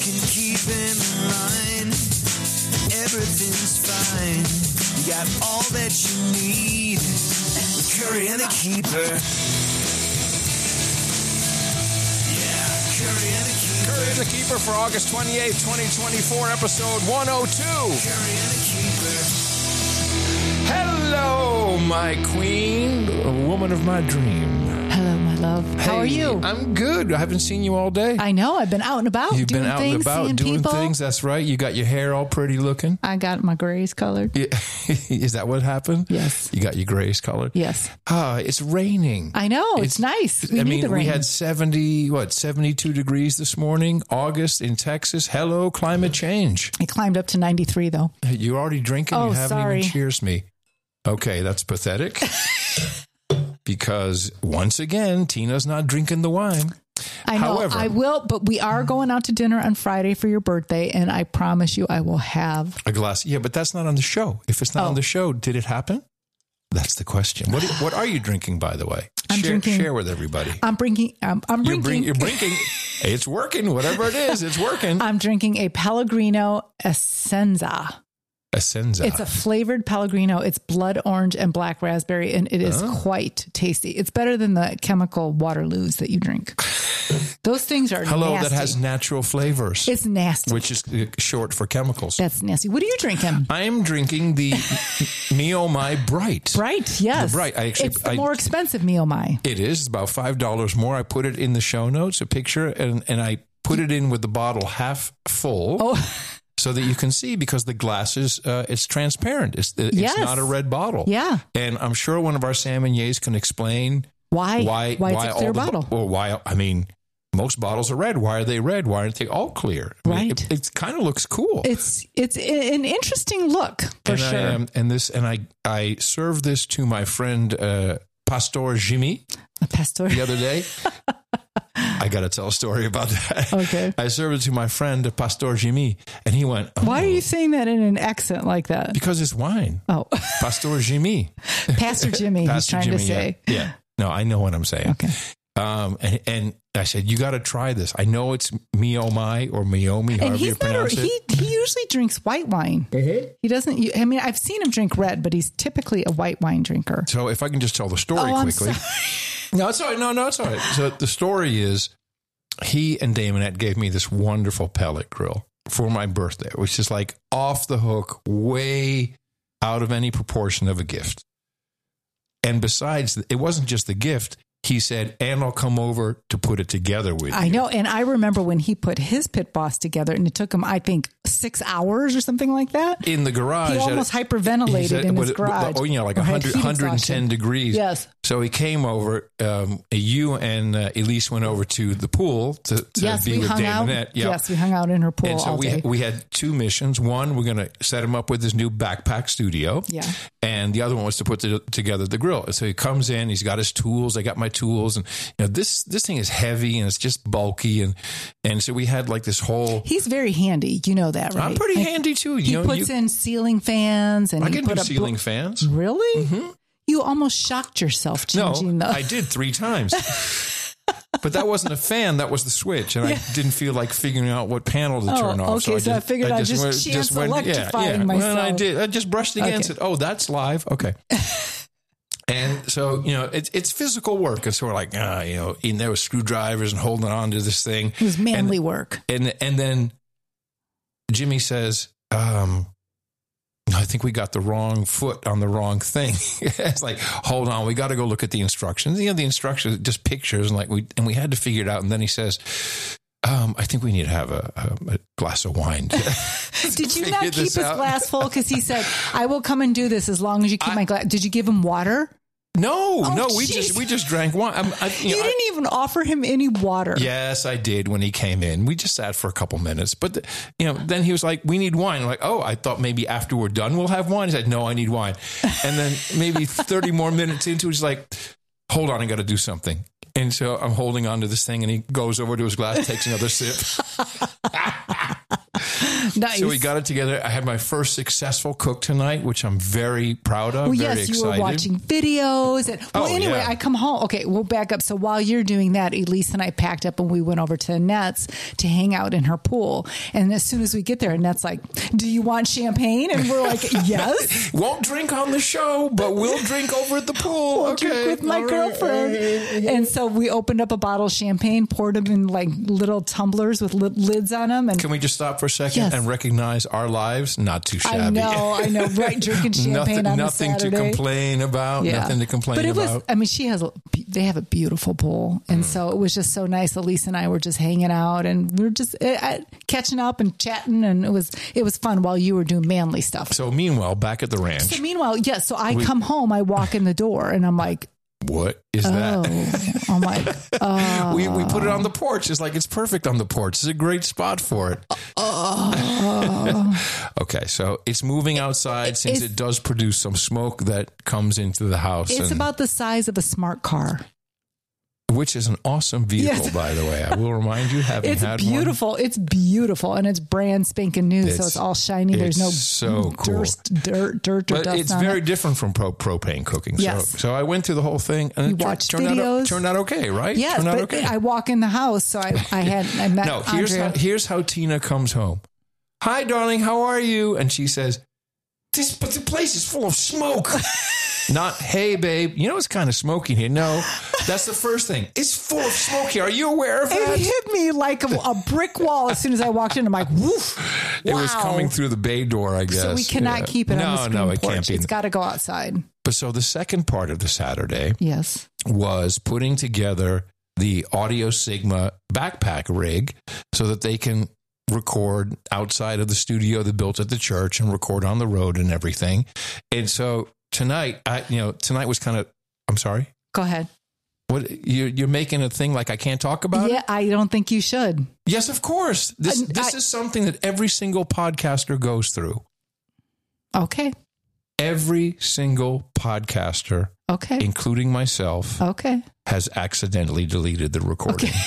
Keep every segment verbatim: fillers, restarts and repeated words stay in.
can keep in line. Everything's fine. You got all that you need with Curry and the Keeper. Yeah, Curry and the Keeper. Curry and the Keeper for August twenty-eighth, twenty twenty-four, episode one oh two. Curry and the Keeper. Hello, my queen, a woman of my dream. Hello, my love. How are Hey, you? I'm good. I haven't seen you all day. I know. I've been out and about. You've doing been out things, and about seeing doing people. things. That's right. You got your hair all pretty looking. I got my grays colored. Yeah. Is that what happened? Yes. You got your grays colored? Yes. Ah, it's raining. I know. It's, nice. We I need mean, the rain. we had seventy, what, seventy-two degrees this morning, August in Texas. Hello, climate change. I climbed up to ninety-three, though. You're already drinking? Oh, you haven't sorry. even cheersed me. Okay, that's pathetic. Because once again, Tina's not drinking the wine. I know. However- I will, but we are going out to dinner on Friday for your birthday, and I promise you I will have. A glass. Yeah, but that's not on the show. If it's not Oh. on the show, did it happen? That's the question. What What are you drinking, by the way? I'm share, drinking- share with everybody. I'm drinking. Um, I'm You're, drinking. bring, you're drinking. It's working. Whatever it is, it's working. I'm drinking a Pellegrino Essenza. Essenza. It's a flavored Pellegrino. It's blood orange and black raspberry, and it is Oh. quite tasty. It's better than the chemical Waterloos that you drink. Those things are Hello, nasty. that has natural flavors, It's nasty. which is uh, short for chemicals. That's nasty. What are you drinking? I am drinking the Mio My Bright. Bright, yes. The Bright. I actually- it's the I- more expensive Mio Mai. It is. It's about five dollars more. I put it in the show notes, a picture, and, and I put it in with the bottle half full. Oh, So that you can see, because the glass is uh, it's transparent. It's it's Yes. not a red bottle. Yeah. And I'm sure one of our salmoniers can explain why? why Why it's a clear all the, bottle? Or why I mean, most bottles are red. Why are they red? Why aren't they all clear? I mean, Right. it it kind of looks cool. It's it's an interesting look for and sure. I, um, and this and I I served this to my friend uh, Pastor Jimmy A pastor. the other day. I got to tell a story about that. Okay. I served it to my friend Pastor Jimmy, and he went, oh, Why are you saying that in an accent like that? Because it's wine. Oh, Pastor Jimmy. Pastor Jimmy. he's Pastor trying Jimmy, to say. Yeah. yeah. No, I know what I'm saying. Okay. Um, and, and I said, you got to try this. I know it's Miomai or Miomi, And however you he's not. A, pronounce he it. he usually drinks white wine. He doesn't. I mean, I've seen him drink red, but he's typically a white wine drinker. So if I can just tell the story Oh, I'm quickly. sorry. No, it's all right. No, no, it's all right. So the story is, he and Damonette gave me this wonderful pellet grill for my birthday, which is like off the hook, way out of any proportion of a gift. And besides, it wasn't just the gift. He said, and I'll come over to put it together with I you. know. And I remember when he put his pit boss together, and it took him, I think, six hours or something like that. In the garage. He at- almost he hyperventilated said- in his but- garage. Oh, you know, like or one had hundred, heat one hundred ten exhaustion. degrees. Yes. So he came over. Um, you and uh, Elise went over to the pool to, to Yes, be we with hung out. Damonette. Yeah. Yes, we hung out in her pool And so all we day. we had two missions. One, we're going to set him up with his new backpack studio. Yeah. And the other one was to put the, together the grill. So he comes in, he's got his tools. I got my tools, and you know this this thing is heavy and it's just bulky, and and so we had like this whole. He's very handy. You know that, right? I'm pretty Like, handy too. You He know, puts you, in ceiling fans, and I he can put do up ceiling fans. Really? Mm-hmm. You almost shocked yourself changing No, the. I did three times. But that wasn't a fan. That was the switch. And Yeah. I didn't feel like figuring out what panel to Oh, turn off. okay, so I figured I'd just went- chance went- electrifying Well, I myself. did. I just brushed again and Okay. said, oh, that's live. Okay. And so, you know, it's it's physical work. And so we're like, ah, you know, in there with screwdrivers and holding on to this thing. It was manly and, work. And and then Jimmy says, um, I think we got the wrong foot on the wrong thing. It's like, hold on, we got to go look at the instructions. You know, the instructions, just pictures, and like we and we had to figure it out. And then he says, um, I think we need to have a, a, a glass of wine. Did you figure not keep this his out. glass full? Because he said, I will come and do this as long as you keep I- my glass. Did you give him water? No, Oh, no, we jeez. just we just drank wine. I'm, I, you You, know, I- didn't even offer him any water. Yes, I did when he came in. We just sat for a couple minutes. But, the, you know, then he was like, we need wine. I'm like, oh, I thought maybe after we're done, we'll have wine. He said, no, I need wine. And then maybe thirty more minutes into it, he's like, hold on, I got to do something. And so I'm holding on to this thing, and he goes over to his glass, takes another sip. Nice. So we got it together. I had my first successful cook tonight, which I'm very proud of. Well, very yes, excited. you were watching videos. And, well, Oh, anyway, yeah. I come home. Okay, we'll back up. So while you're doing that, Elise and I packed up and we went over to Annette's to hang out in her pool. And as soon as we get there, Annette's like, do you want champagne? And we're like, yes. Won't drink on the show, but we'll drink over at the pool. We'll okay. drink with my All right. girlfriend. And so we opened up a bottle of champagne, poured them in like little tumblers with li- lids on them. And Can we just stop for a second Yes. and recognize our lives? Not too shabby. I know, I know, right? Drinking champagne nothing on a nothing to Saturday. complain about. Nothing to complain but it about. was, I mean, she has, a, they have a beautiful pool. And so it was just so nice. Elise and I were just hanging out and we were just uh, catching up and chatting. And it was, it was fun while you were doing manly stuff. So meanwhile, back at the ranch, So meanwhile, yes. Yeah, so I We- come home, I walk in the door and I'm like, what is oh, that? I'm like, oh. We we put it on the porch. It's like it's perfect on the porch. It's a great spot for it. Okay, so it's moving outside since It's- it does produce some smoke that comes into the house. It's and- about the size of a smart car. which is an awesome vehicle, Yes. by the way. I will remind you, having It's had beautiful. It's beautiful, and it's brand spanking new, so It's- it's all shiny. There's no it's so cool. dirt, dirt, dirt, or one. But dust it's on very it. different from pro- propane cooking. Yes. So, so I went through the whole thing, and You it tur- watched turned videos. out turned out okay, right? Yes, turned out but okay. I walk in the house, so I, I had I met No, here's Andrea. how, here's how Tina comes home. Hi, darling, how are you? And she says, "This, but the place is full of smoke." Not, hey, babe, you know it's kind of smoky here. No, that's the first thing. It's full of smoke here. Are you aware of It that? hit me like a, a brick wall as soon as I walked in. I'm like, woof. It was wow. coming through the bay door, I guess. So we cannot Yeah. keep it no, on the screen No, it porch. can't be. It's got to go outside. But so the second part of the Saturday Yes. was putting together the Audio Sigma backpack rig so that they can record outside of the studio they built at the church and record on the road and everything. And so tonight, I, you know, tonight was kind of, I'm sorry. Go ahead. What you, you're making a thing like I can't talk about Yeah, it? I don't think you should. Yes, of course. This I- this I- is something that every single podcaster goes through. Okay. Every single podcaster, Okay. including myself, Okay. has accidentally deleted the recording. Okay.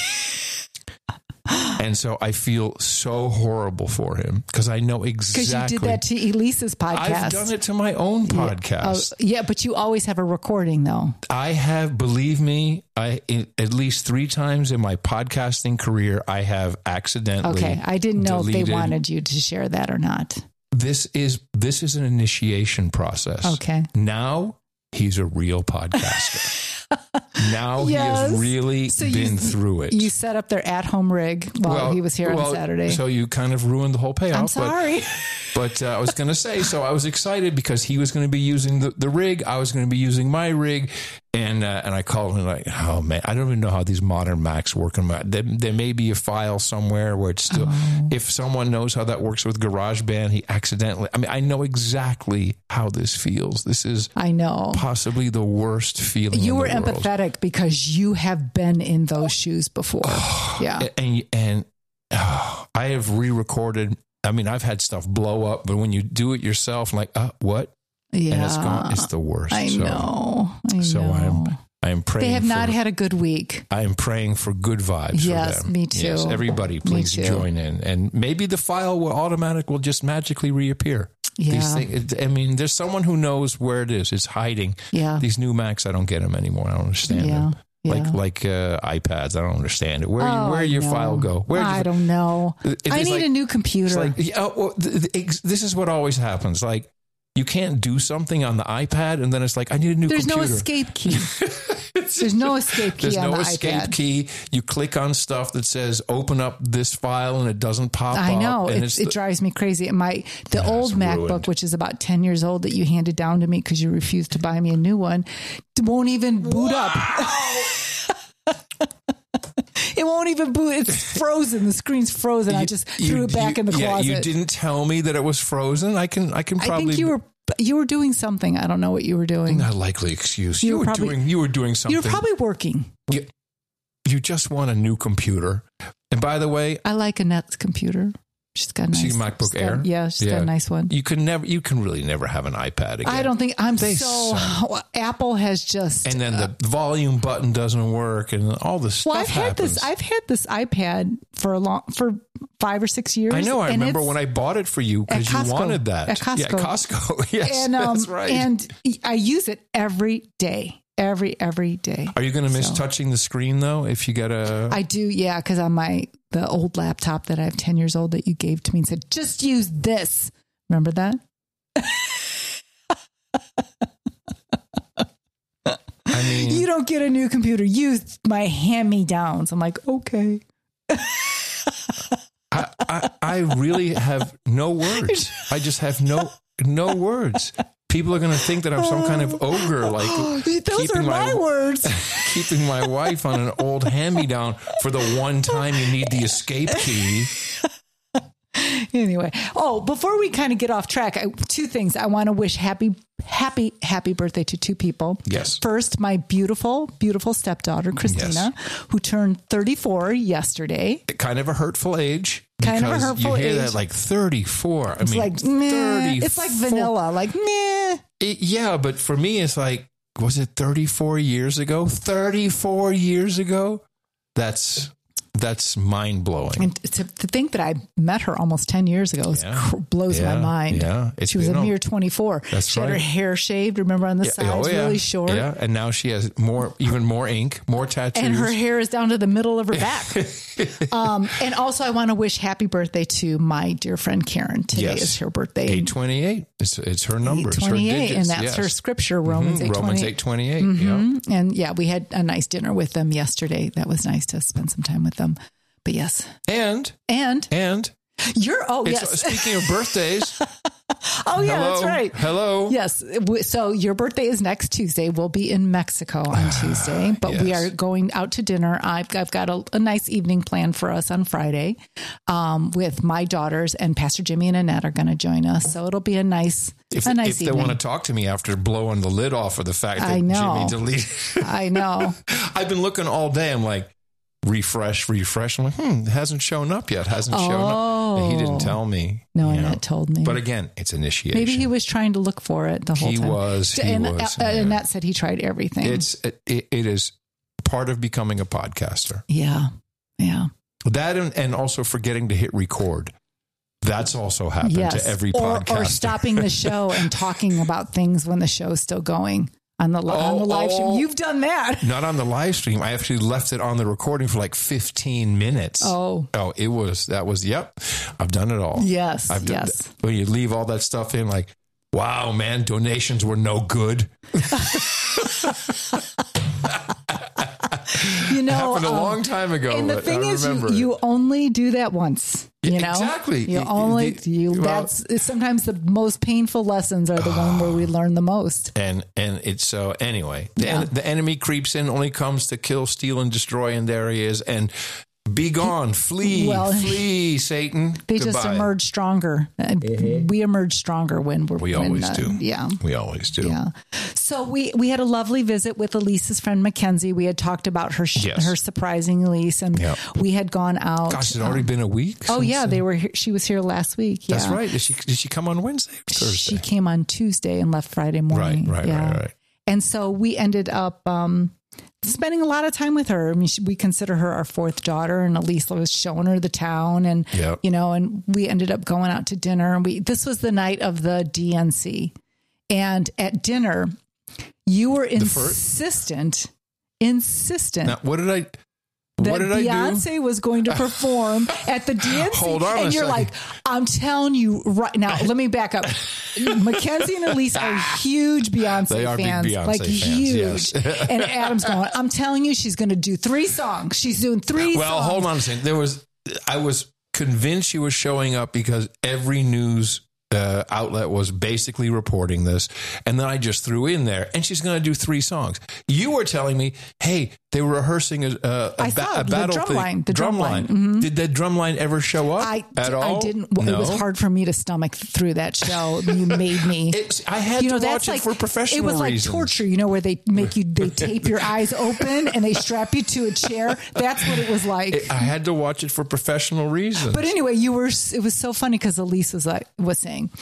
And so I feel so horrible for him because I know exactly. Because you did that to Elise's podcast. I've done it to my own podcast. Oh, yeah, but you always have a recording, though. I have, believe me, I in, at least three times in my podcasting career, I have accidentally. Okay. I didn't know if deleted. they wanted you to share that or not. This is this is an initiation process. Okay. Now he's a real podcaster. Now Yes. he has really So you- been through it. You set up their at-home rig while he was here well, on Saturday. So you kind of ruined the whole payoff. I'm sorry. But, but uh, I was going to say, so I was excited because he was going to be using the, the rig. I was going to be using my rig. And uh, and I called him like, oh, man, I don't even know how these modern Macs work. There, there may be a file somewhere where it's still, Oh. if someone knows how that works with GarageBand, he accidentally, I mean, I know exactly how this feels. This is I know. possibly the worst feeling You in were the world. empathetic because you have been in those shoes before. Yeah. And, and oh, I have re-recorded. I mean, I've had stuff blow up, but when you do it yourself, like, uh, what? Yeah. And it's gone. It's the worst. I so, know. I So know. I'm, I'm praying. They have for, not had a good week. I am praying for good vibes. Yes, for them. me too. Yes, everybody, please too. join in, and maybe the file will automatic will just magically reappear. Yeah. These things, I mean, there's someone who knows where it is. It's hiding. Yeah. These new Macs, I don't get them anymore. I don't understand Yeah. them. Yeah. Like like uh, iPads, I don't understand it. Where Oh, where your no. file go? Where I don't know. It- I it's need like- a new It's computer. like, yeah, well, th- th- ex- this is what always happens. Like, you can't do something on the iPad, and then it's like, I need a new There's computer. no escape key. There's no escape key There's on no the escape iPad. key. You click on stuff that says "open up this file" and it doesn't pop I up. know And it, it's it the- drives me crazy. And my the Yeah, old it's MacBook, ruined. which is about ten years old, that you handed down to me because you refused to buy me a new one, won't even boot up. It won't even boot. It's frozen. The screen's frozen. I just You- threw it back you- in the yeah, closet. you didn't tell me that it was frozen. I can I can I probably. think you were you were doing something. I don't know what you were doing. Not likely excuse. You You, were were probably- doing. You were doing something. You were probably working. You, you just want a new computer. And by the way, I like Annette's computer. She's got a nice She MacBook she's got- Air? Yeah, she's got Yeah. a nice one. you can never. You can really never have an iPad again. I don't think I'm They so. Apple has just. And then the volume button doesn't work, and all this well, stuff I've had happens. this. I've had this iPad for a long for five or six years. I know. I and remember when I bought it for you because you wanted that. At Costco. Yeah, at Costco. Yes, and, um, that's right. And I use it every day. Every, every day. Are you going to miss So- touching the screen though? If you get a, I do, yeah, because on my the old laptop that I have ten years old that you gave to me and said, just use this. Remember that? I mean, You don't get a new computer. Use my hand-me-downs. I'm like, okay. I, I, I really have no words. I just have no no words. People are going to think that I'm some kind of ogre, like Those are my, words. keeping my wife on an old hand-me-down for the one time you need the escape key. Anyway, oh, before we kind of get off track, I, two things. I want to wish happy, happy, happy birthday to two people. Yes. First, my beautiful, beautiful stepdaughter, Christina, who turned thirty-four yesterday. Kind of a hurtful age. Kind of a because hurtful you hear age. that like thirty-four. I It's mean, like, meh. thirty-four. It's like vanilla. Like, meh. It- yeah, but for me, it's like, was it thirty-four years ago? thirty-four years ago? That's that's mind blowing. And to, to think that I met her almost ten years ago is Yeah. cr- blows Yeah. my mind. Yeah. It's She was a been a- mere twenty-four. That's she had her right. hair shaved, remember, on the Yeah, sides, oh, yeah. really short. Yeah, and now she has more, even more ink, more tattoos. And her hair is down to the middle of her back. um, and also, I want to wish happy birthday to my dear friend Karen. Today Yes. is her birthday. eight twenty-eight. It's, it's her number. It's her twenty-eight, digits. and that's yes. her scripture, Romans Mhm, eight Romans twenty-eight. eight twenty-eight. Mhm. Yeah. And yeah, we had a nice dinner with them yesterday. That was nice to spend some time with them. But yes. And, And and, you're, oh, it's, yes. speaking of birthdays. Oh, yeah, hello, that's right. Hello. Yes. W- So your birthday is next Tuesday. We'll be in Mexico on Tuesday, but we Yes. are going out to dinner. I've, I've got a, a nice evening planned for us on Friday um, with my daughters, and Pastor Jimmy and Annette are going to join us. So it'll be a nice, If, a nice if they evening. want to talk to me after blowing the lid off of the fact that I know. Jimmy deleted. I know. I've been looking all day. I'm like, refresh, refresh. I'm like, hmm, it hasn't shown up yet. Hasn't shown up. And he didn't tell me. No, you know. Annette told me. But again, it's initiation. Maybe he was trying to look for it the whole He time. was, he and was, uh, yeah. Annette said he tried everything. It's it, it is part of becoming a podcaster. yeah. Yeah. That and, and also forgetting to hit record. That's also happened Yes. to every or, podcaster. or stopping the show and talking about things when the show's still going on the, li- on Oh, the live stream. oh. You've done that. Not on the live stream. I actually left it on the recording for like fifteen minutes. Oh. Oh, it was, that was, yep. I've done it all. Yes. I've done, yes. when you leave all that stuff in, like, wow, man, donations were no good. You know, Happened a um, long time ago. and the but thing I is, you, remember it. you only do that once. You Yeah, know, exactly. You The- only the- you. well- That's sometimes the most painful lessons are the one where we learn the most. And and it's so anyway, the, Yeah. en- the enemy creeps in, only comes to kill, steal, and destroy, and there he is. And be gone, flee, Well, flee, Satan. They just Goodbye. emerge stronger. Uh, We emerge stronger when we're. We when, always uh, do. Yeah. We always do. Yeah. So we, we had a lovely visit with Elise's friend Mackenzie. We had talked about her sh- Yes. her surprising Elise, and Yep. we had gone out. Gosh, it's already been a week. Oh since, yeah, uh, they were. Here, she was here last week. Yeah. That's right. Did she did she come on Wednesday or Thursday? She came on Tuesday and left Friday morning. Right, right, yeah. right, right. And so we ended up um, spending a lot of time with her. I mean, she, we consider her our fourth daughter, and Elise was showing her the town, and Yep. you know, and we ended up going out to dinner. And we this was the night of the D N C, and at dinner, you were first- insistent, insistent. Now, what did I? that What did I do? Beyonce was going to perform at the D N C. Hold on and a you're second. like, I'm telling you right now, let me back up. Mackenzie and Elise are huge Beyonce They are big fans. Beyonce like fans, huge. yes. And Adam's going, I'm telling you, she's going to do three songs. She's doing three Well, songs. hold on a second. There was, I was convinced she was showing up because every news uh, outlet was basically reporting this, and then I just threw in there, and she's going to do three songs. You were telling me, hey, they were rehearsing a, a, I a, saw ba- a the battle drum thing. line, the drum drum line. line. Mhm. Did that drum line ever show up I, at I all? didn't. No? It was hard for me to stomach through that show. You made me. It's, I had you know, to that's watch like it for professional It was like reasons. torture, you know, where they make you, they tape your eyes open and they strap you to a chair. That's what it was like. It- I had to watch it for professional reasons. But anyway, you were. It was so funny because Elise was like was saying,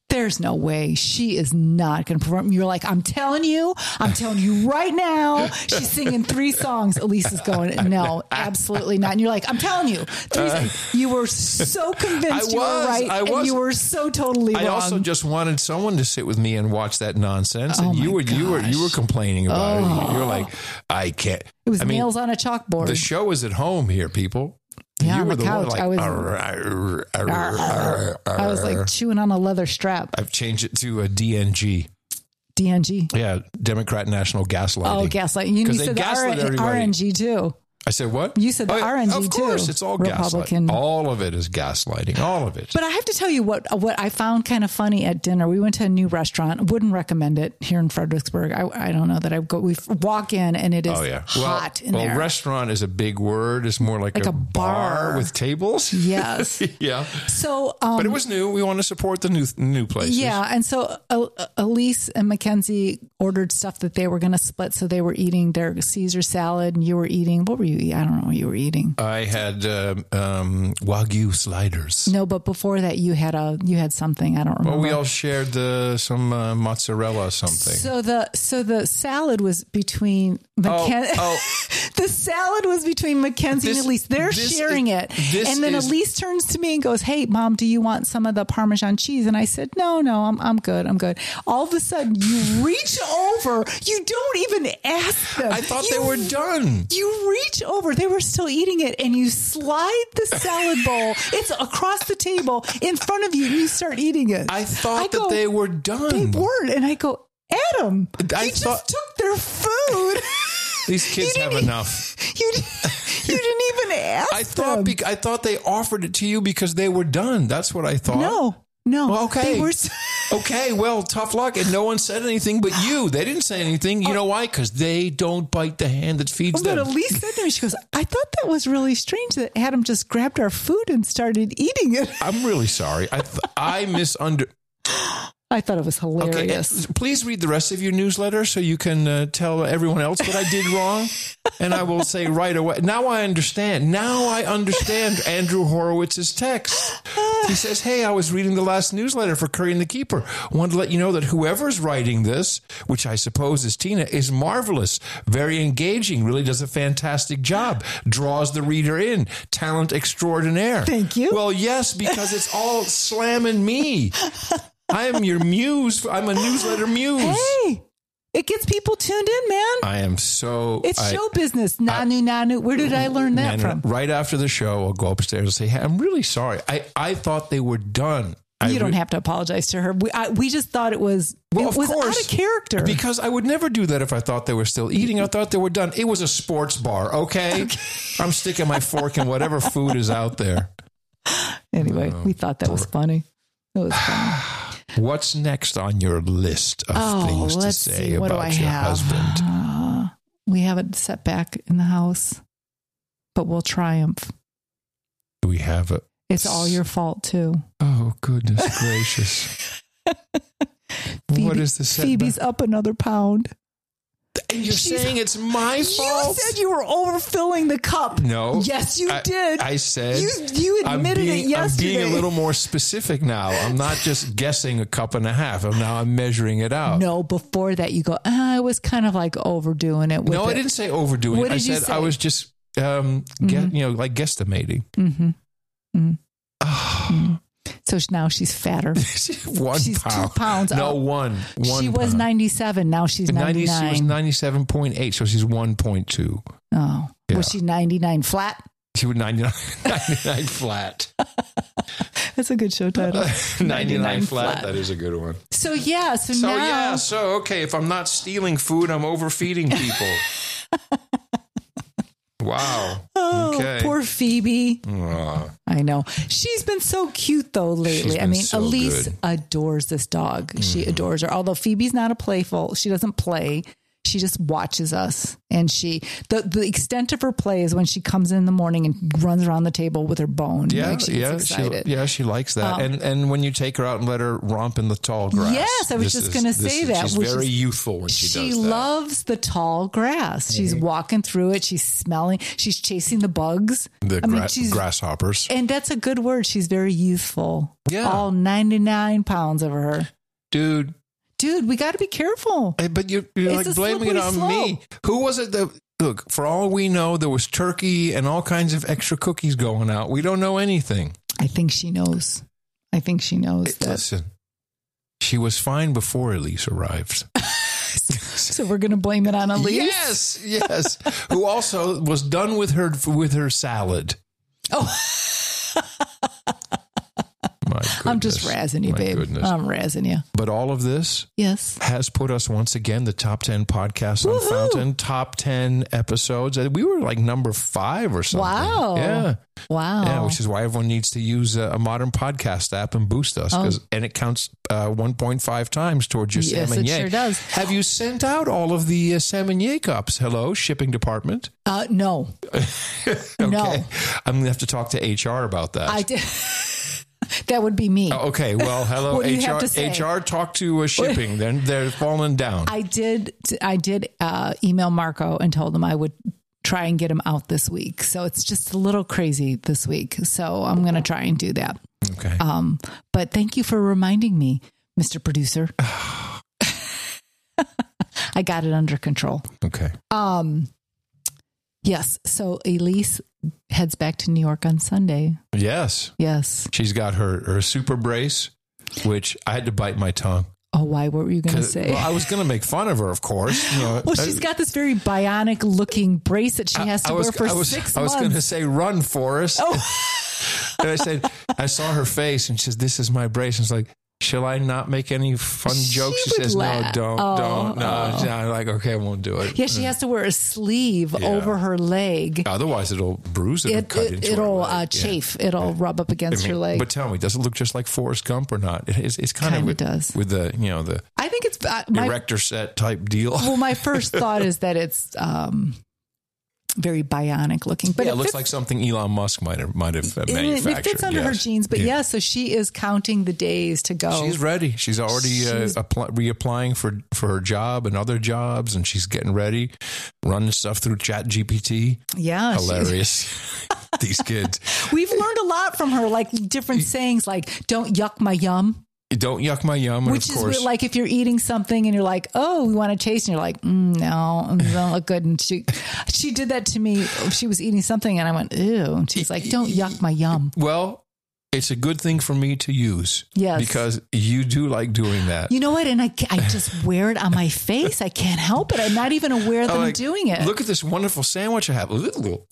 there's no way she is not going to perform. You're like, I'm telling you, I'm telling you right now. She's singing three songs. Elise is going, no, absolutely not. And you're like, I'm telling you, three Uh, you were so convinced I you was, were right, I and was. you were so totally wrong. I also just wanted someone to sit with me and watch that nonsense, and Oh you my were you were you were gosh. complaining about it. You're like, I can't. It was I mean, nails on a chalkboard. the show is at home here, people. Yeah, you on were the the one couch. like, I was- "Arr, arr, arr, arr, I was like arr." chewing on a leather strap. I've changed it to a D N G. D N G. Yeah, Democrat National Gaslighting. Oh, gaslight. You, you 'Cause they said the gaslight R- everybody. R N G too. I said what? You said the yeah, R N G Of too. course, it's all Republican. gaslighting. All of it is gaslighting. All of it. But I have to tell you what what I found kind of funny at dinner. We went to a new restaurant. Wouldn't recommend it here in Fredericksburg. I, I don't know that I go. We walk in and it is Oh yeah, hot well, in well, there. restaurant is a big word. It's more like, Like a, a bar. with tables. Yes. yeah, So, um, but it was new. We want to support the new new places. yeah, and so uh, Elise and Mackenzie ordered stuff that they were going to split. So they were eating their Caesar salad, and you were eating. What were you eating? I don't know what you were eating. I had um, um, Wagyu sliders. No, but before that, you had a you had something. I don't remember. Well, we all shared uh, some uh, mozzarella something. So the so the salad was between Mackenzie. oh. The salad was between Mackenzie This- and Elise. They're this sharing is- it, this and then is- Elise turns to me and goes, "Hey, Mom, do you want some of the Parmesan cheese?" And I said, "No, no, I'm I'm good. I'm good." All of a sudden, you reach over. You don't even ask them. I thought You- they were done. You reach over. They were still eating it, and you slide the salad bowl. It's across the table in front of you, and you start eating it. I thought that go, they were done. They weren't, and I go, Adam, I you thought- just took their food. These kids You have didn't- enough. You you didn't even ask I thought them. bec- I thought they offered it to you because they were done. That's what I thought. no, no. Well, okay. They were, Okay, well, tough luck. And no one said anything but you. They didn't say anything. You know why? Because they don't bite the hand that feeds but them. Elise said to me, she goes, I thought that was really strange that Adam just grabbed our food and started eating it. I'm really sorry. I th- I misunder. I thought it was Okay, hilarious. and please read the rest of your newsletter so you can uh, tell everyone else what I did wrong. And I will say right away. Now I understand. Now I understand Andrew Horowitz's text. He says, "Hey, I was reading the last newsletter for Curry and the Keeper. Wanted to let you know that whoever's writing this, which I suppose is Tina, is marvelous, very engaging, really does a fantastic job, draws the reader in, talent extraordinaire." Thank you. Well, yes, because it's all slamming me. I am your muse. I'm a newsletter muse. Hey, it gets people tuned in, man. I am so. It's I, show business. Nanu, nanu. Where did I learn that and from? Right after the show, I'll go upstairs and say, "Hey, I'm really sorry. I, I thought they were done." I You don't re- have to apologize to her. We, I, we just thought it was Well, it of was course, out of character. Because I would never do that if I thought they were still eating. I thought they were done. It was a sports bar, okay? okay. I'm sticking my fork in whatever food is out there. Anyway, Oh, we thought that was funny. It was funny. What's next on your list of Oh, things to let's say see. What do about I your have? husband? Uh, we have a setback in the house, but we'll triumph. Do we have a? It's all your fault too. Oh, goodness gracious! Phoebe, What is the setback? Phoebe's up another pound. And you're She's- saying it's my fault? You said you were overfilling the cup. No. Yes, you I, did. I said you you I'm admitted being, it yesterday. I'm being a little more specific now. I'm not just guessing a cup and a half. I'm now I'm measuring it out. No, before that you go, ah, I was kind of like overdoing it. With no, it. I didn't say overdoing What it. I did you said say? I was just um get, you know, like guesstimating. Mm-hmm. Mm-hmm. Oh. Mm-hmm. So now she's fatter. one She's pound. two pounds No, up. one. One She was pound. ninety-seven. Now she's ninety. She was ninety-nine. ninety-seven point eight, so she's one point two. Oh, Yeah. was she ninety-nine flat? She was ninety-nine, ninety-nine flat. That's a good show title. ninety-nine flat. That is a good one. So yeah, so, So now yeah, so okay, if I'm not stealing food, I'm overfeeding people. Wow. oh, Okay. poor Phoebe. Aw. I know. She's been so cute though lately. She's I been mean, so Elise good. adores this dog. She adores her. Although Phoebe's not a playful, she doesn't play. She just watches us, and she the the extent of her play is when she comes in the morning and runs around the table with her bone. Yeah, like she yeah, gets she, excited. yeah, she likes that. Um, and and when you take her out and let her romp in the tall grass. Yes, I was this just is- going to this say is- that. She's which very is- youthful when she, She does that. loves the tall grass. She's Mm-hmm. walking through it. She's smelling. She's chasing the bugs. the I mean, gra- she's grasshoppers. and that's a good word. She's very youthful. Yeah. all ninety-nine pounds of her. Dude, Dude, we got to be careful. Hey, but you're, you're It's like a blaming it slippery on me. slope. Who was it that, look, for all we know, there was turkey and all kinds of extra cookies going out. We don't know anything. I think she knows. I think she knows that. Listen, she was fine before Elise arrived. So we're going to blame it on Elise. Yes, yes. Who also was done with her with her salad. Oh, My I'm just goodness. razzing you, My babe. goodness. I'm razzing you. But all of this Yes. has put us once again, the top ten podcast on Woohoo. Fountain, top ten episodes. We were like number five or something. Wow. Yeah. Wow. Yeah, which is why everyone needs to use a, a modern podcast app and boost us, 'cause- Oh. and it counts uh, one point five times towards your Yes, salmon it sure does. Have you sent out all of the uh, salmon cups? Hello, shipping department. Uh, no. Okay, No. I'm gonna have to talk to H R about that. I did. That would be me. Oh, okay, well, hello, What do you H R. have to say? H R, talk to uh, shipping. Then they're falling down. I did. I did uh, email Marco and told him I would try and get him out this week. So it's just a little crazy this week. So I'm going to try and do that. Okay. Um, but thank you for reminding me, Mister Producer. I got it under control. Okay. Um, yes. So Elise heads back to New York on Sunday. Yes, Yes. she's got her her super brace, which I had to bite my tongue. Oh, why? What were you going to 'Cause- say? Well, I was going to make fun of her, of course. You know, Well, she's got this very bionic looking brace that she has to I was, wear for I was, six I was months. going to say, run, Forrest. Oh. And I said, I saw her face and she says, this is my brace. And it's like, shall I not make any fun She jokes? She would says, laugh. no, don't, Oh, don't. No, oh. no. I'm like, okay, I won't do it. Yeah, she has to wear a sleeve Yeah. over her leg. Otherwise, it'll bruise it, and It, cut it, into it'll her leg. uh, Yeah. chafe. It'll rub up I against mean, her leg. But tell me, does it look just like Forrest Gump or not? It is, it's kind Kinda of with, does. with the, you know, the I think it's uh, my erector set type deal. well. My first thought is that it's um, very bionic looking, but yeah, it it looks fits, like something Elon Musk might have might have uh, it, manufactured. it fits under her yes. jeans. But Yeah. yeah. so she is counting the days to go. She's ready. She's already uh, She's- apply, reapplying for, for her job and other jobs, and she's getting ready, running stuff through Chat G P T. yeah, she's- Hilarious. These kids. We've learned a lot from her, like different sayings, like "Don't yuck my yum," Don't yuck my yum. And which of is course, like if you're eating something and you're like, "Oh, we want to taste," and you're like, mm, "No, it don't look good." And she she did that to me. She was eating something, and I went, "Ew," and she's like, "Don't yuck my yum." well, it's a good thing for me to use. Yes. Because you do like doing that. You know what? And I, I just wear it on my face. I can't help it. I'm not even aware that I'm I'm like, doing it. Look at this wonderful sandwich I have. Ooh.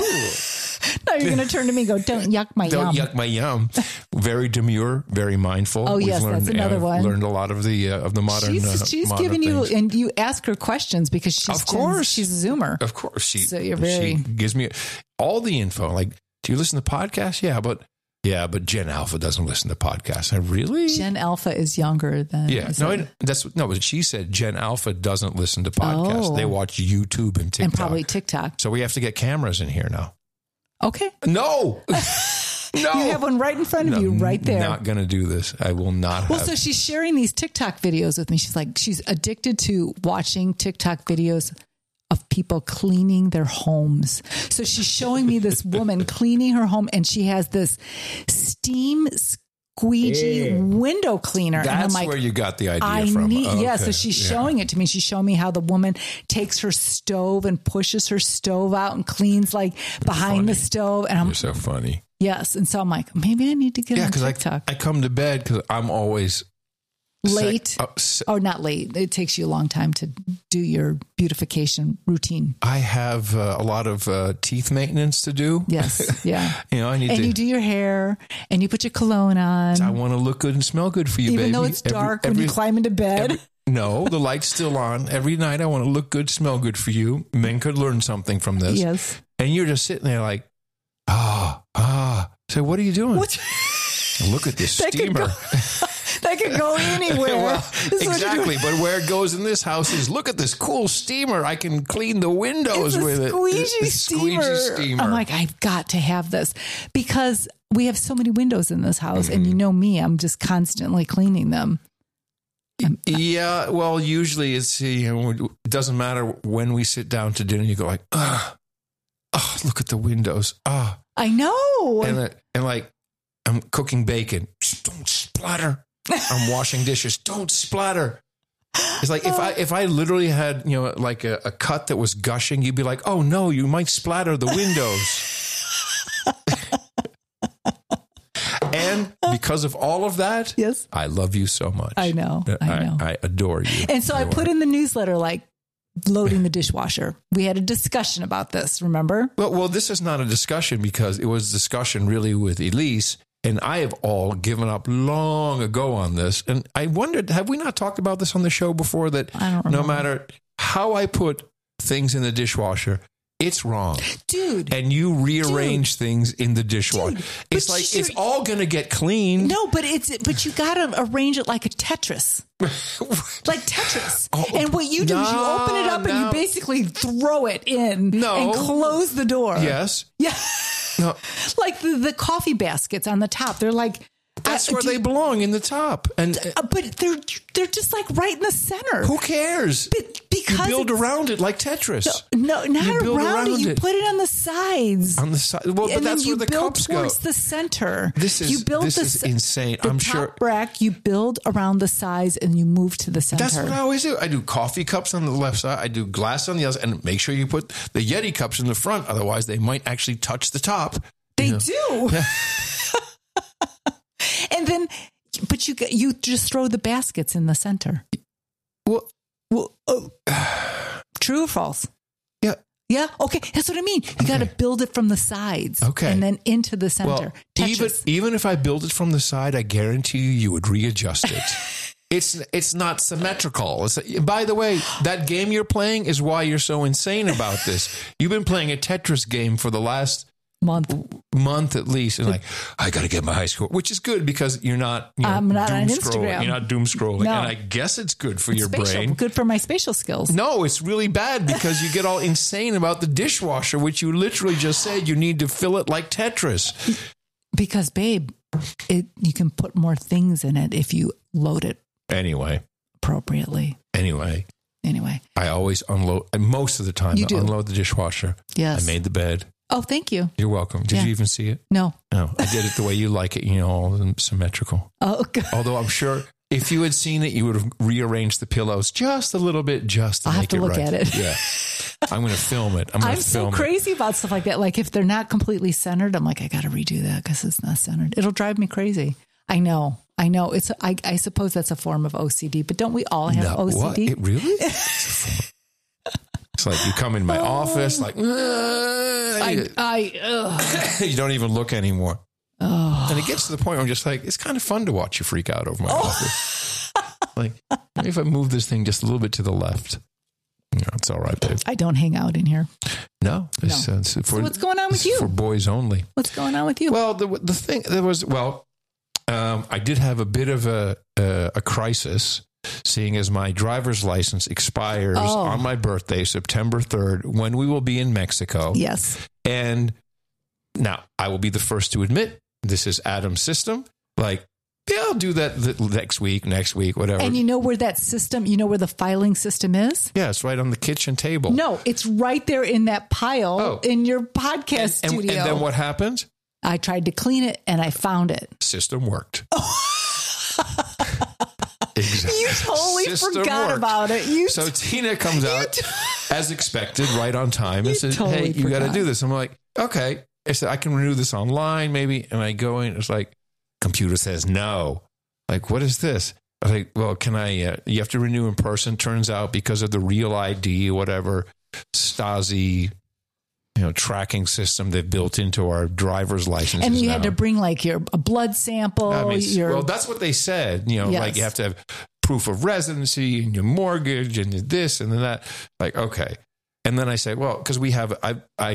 Now you're going to turn to me and go, "Don't yuck my Don't yum." yuck my yum. Very demure, very mindful. Oh, We've yes, learned, that's another uh, one. Learned a lot of the uh, of the modern. She's, uh, she's modern giving you, things. and you ask her questions because she's Of course. she's a Zoomer. Of course, she. So you're very- She gives me all the info. Like, do you listen to podcasts? Yeah, but yeah, but Gen Alpha doesn't listen to podcasts. I really. Gen Alpha is younger than yeah, is no, it? it, that's no. But she said Gen Alpha doesn't listen to podcasts. Oh. They watch YouTube and TikTok. and probably TikTok. So we have to get cameras in here now. Okay, No, no. you have one right in front of No, you, right there. Not going to do this. I will not Well, have. so she's sharing these TikTok videos with me. She's like, she's addicted to watching TikTok videos of people cleaning their homes. So she's showing me this woman cleaning her home, and she has this steam squeegee window cleaner. and I'm That's like, where you got the idea I from. need, yeah. Okay, So she's yeah. showing it to me. She's showing me how the woman takes her stove and pushes her stove out and cleans like behind Funny. the stove. And I'm You're so funny. yes. And so I'm like, maybe I need to get Yeah, on because I, TikTok. I come to bed because I'm always Late. Sec- uh, se- Or not late. It takes you a long time to do your beautification routine. I have uh, a lot of uh, teeth maintenance to do. Yes. Yeah. You know, I need And to. you do your hair and you put your cologne on. I want to look good and smell good for you, even baby. though it's Every- dark when every- you climb into bed. every- no, the light's still on. Every night I want to look good, smell good for you. Men could learn something from this. Yes. And you're just sitting there like, ah, ah. So what are you doing? What? Look at this That could steamer. go- That could go anywhere. Well, This is what you're doing. exactly. But where it goes in this house is, look at this cool steamer. I can clean the windows It's a with squeegee it. It's a steamer. squeegee steamer. I'm like, I've got to have this because we have so many windows in this house, and you know me, I'm just constantly cleaning them. Yeah, well, usually it's, you know, it doesn't matter when we sit down to dinner. You go like, ah, oh, look at the windows. Ah, I know. and uh, and like I'm cooking bacon. Just don't splatter. I'm washing dishes. Don't splatter. It's like if I if I literally had, you know, like a, a cut that was gushing, you'd be like, oh no, you might splatter the windows. And because of all of that, Yes. I love you so much. I know. I know. I, adore you. And so I You put are- in the newsletter, like loading the dishwasher. We had a discussion about this, remember? Well, well, this is not a discussion because it was discussion really with Elise, and I have all given up long ago on this. And I wondered, have we not talked about this on the show before? That I don't no remember. matter how I put things in the dishwasher, it's wrong. Dude. And you rearrange things in the dishwasher. Dude, it's but like you're- it's all going to get cleaned. No, but it's but you got to arrange it like a Tetris, like Tetris. Oh, and what you do is you no, open it up and no. you basically throw it in No. and close the door. Yes. Yeah, No. like the, the coffee baskets on the top. They're like That's I- where do they you- belong, in the top. And uh, uh, but they're they're just like right in the center. who cares? But You because build it's- around it like Tetris. No, not You build around, around it. You it. put it on the sides. On the side. Well, but and that's then you where the build cups go. towards the center. This is- you build this the, is c- insane. The I'm top sure- rack you build around the sides and you move to the center. That's what I always do. I do coffee cups on the left side. I do glass on the other, and make sure you put the Yeti cups in the front. Otherwise, they might actually touch the top. They You know? do. And then, but you get- you just throw the baskets in the center. Well, Well, oh. True or false? yeah. Yeah. Okay. That's what I mean. You got to build it from the sides. Okay. And then into the center. Well, even Tetris. even if I build it from the side, I guarantee you, you would readjust it. It's it's not symmetrical. It's, by the way, that game you're playing is why you're so insane about this. You've been playing a Tetris game for the last month. month at least, and like, I got to get my high score, which is good because you're not, you know, I'm not doom on scrolling. Instagram. You're not doom scrolling, No. and I guess it's good for your Spatial. brain. Good for my spatial skills. No, it's really bad because you get all insane about the dishwasher, which you literally just said you need to fill it like Tetris. Because, babe, it you can put more things in it if you load it Anyway, appropriately. anyway, Anyway. I always unload, and most of the time, You I do. unload the dishwasher. Yes. I made the bed. Oh, thank you. You're welcome. Did Yeah. you even see it? No. No, I did it the way you like it, you know, all symmetrical. Oh, God. Although I'm sure if you had seen it, you would have rearranged the pillows just a little bit, just to I'll have make to it look right. at it. Yeah, I'm going to film it. I'm going I'm to so film it. crazy about stuff like that. Like if they're not completely centered, I'm like, I got to redo that because it's not centered. It'll drive me crazy. I know. I know. It's. I, I suppose that's a form of O C D, but don't we all have No, O C D? what? It really? It's like you come in my office, like I, I ugh. you don't even look anymore. Oh. And it gets to the point where I'm just like, it's kind of fun to watch you freak out over my office. Like, maybe if I move this thing just a little bit to the left. No, it's all right, babe. I don't hang out in here. No, it's, No. uh, it's for, So what's going on with it's you? For boys only. What's going on with you? Well, the the thing there was well, um, I did have a bit of a a, a crisis, seeing as my driver's license expires Oh. on my birthday, September third, when we will be in Mexico. yes. And now I will be the first to admit this is Adam's system. Like, yeah, I'll do that the next week, next week, whatever. And you know where that system, you know where the filing system is? yeah, it's right on the kitchen table. No, it's right there in that pile Oh. in your podcast and, studio. and then what happened? I tried to clean it and I found it. System worked. Exactly. You totally System forgot worked. about it. You So Tina comes out as expected, right on time, and You says, totally "Hey, you got to forgot. do this." I'm like, "Okay." I said, "I can renew this online, maybe." And I go in. It's like, computer says no. Like, what is this? I was like, "Well, can I? Uh, you have to renew in person." Turns out, because of the Real I D, whatever Stasi, you know, tracking system they've built into our driver's licenses, and you now. had to bring like your a blood sample. I mean, your, well, that's what they said. You know, Yes. like you have to have proof of residency and your mortgage and this and then that. Like, okay. And then I say, well, because we have, I, I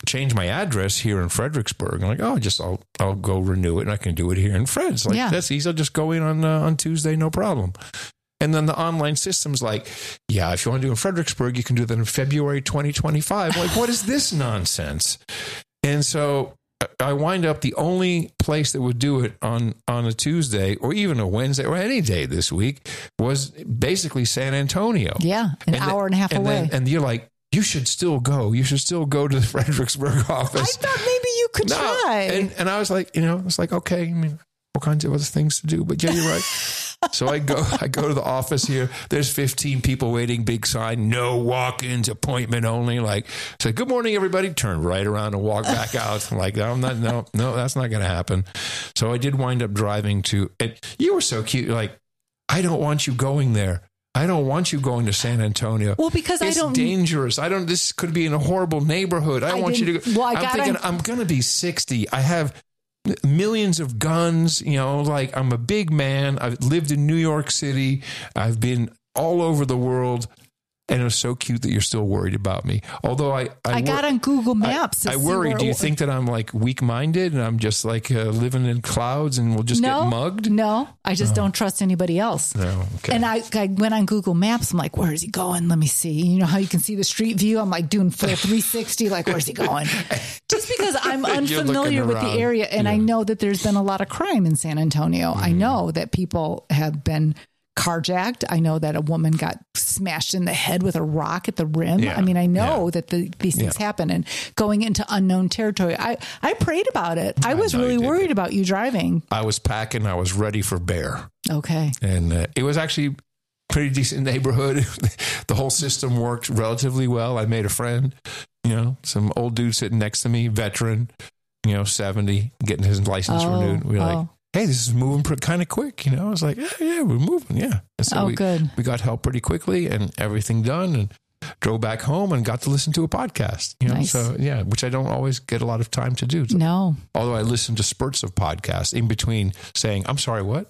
change my address here in Fredericksburg. I'm like, oh, just I'll I'll go renew it, and I can do it here in Fred's. Like, Yeah. that's easy. I'll just go in on uh, on Tuesday, no problem. And then the online system's like, yeah, if you want to do it in Fredericksburg, you can do that in February twenty twenty-five. Like, what is this nonsense? And so I wind up the only place that would do it on, on a Tuesday or even a Wednesday or any day this week was basically San Antonio. Yeah, an And hour the- and a half and away. then- and you're like, you should still go. You should still go to the Fredericksburg I office. thought maybe you could No. try. And, and I was like, you know, it's like, okay, I mean, all kinds of other things to do, but yeah, you're right. So I go, I go to the office here. There's fifteen people waiting, big sign, no walk-ins, appointment only. Like, say, good morning, everybody. Turn right around and walk back out. I'm like, I'm not, no, no, that's not going to happen. So I did wind up driving to, and you were so cute. Like, I don't want you going there. I don't want you going to San Antonio. Well, because I it's don't- dangerous. I don't. This could be in a horrible neighborhood. I, I want you to go. didn't- well, I I'm got thinking on- I'm going to be sixty. I have millions of guns. You know, like I'm a big man. I've lived in New York City. I've been all over the world. And it was so cute that you're still worried about me. Although I, I, I got wor- on Google Maps. to I, I see worry. where Do it you was. think that I'm like weak minded and I'm just like uh, living in clouds and we'll just no, get mugged? No, I just don't trust anybody else. No. Okay. And I, I went on Google Maps. I'm like, where is he going? Let me see. You know how you can see the street view? I'm like doing full three sixty. Like, where's he going? Just because I'm You're unfamiliar looking with the around. area. And I Yeah. know that there's been a lot of crime in San Antonio. I know that people have been carjacked. I know that a woman got smashed in the head with a rock at the rim. Yeah. I mean, I know Yeah. that the, these things Yeah. happen and going into unknown territory. I, I prayed about it. I was know you really did. worried about you driving. I was packing. I was ready for bear. Okay. And uh, it was actually pretty decent neighborhood. The whole system worked relatively well. I made a friend, you know, some old dude sitting next to me, veteran, you know, seventy, getting his license Oh, renewed. We were oh. like, hey, this is moving pretty, kind of quick. You know, I was like, yeah, yeah, we're moving. Yeah. And so Oh, we, good. we got help pretty quickly and everything done and drove back home and got to listen to a podcast. You know, Nice. so yeah, which I don't always get a lot of time to do. No. Although I listen to spurts of podcasts in between saying, I'm sorry, what?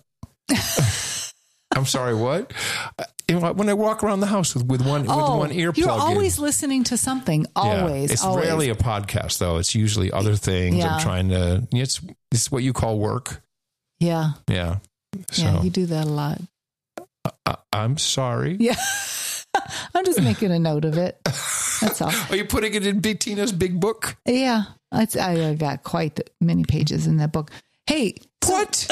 I'm sorry, what? You know, when I walk around the house with, with one with one ear you're plug always in. listening to something. Yeah. Always. It's always. rarely a podcast, though. It's usually other things. Yeah. I'm trying to, it's, it's what you call work. Yeah. Yeah. So Yeah. You do that a lot. I, I'm sorry. Yeah. I'm just making a note of it. That's all. Are you putting it in Big Tina's big book? Yeah. It's, I got quite many pages in that book. Hey. What?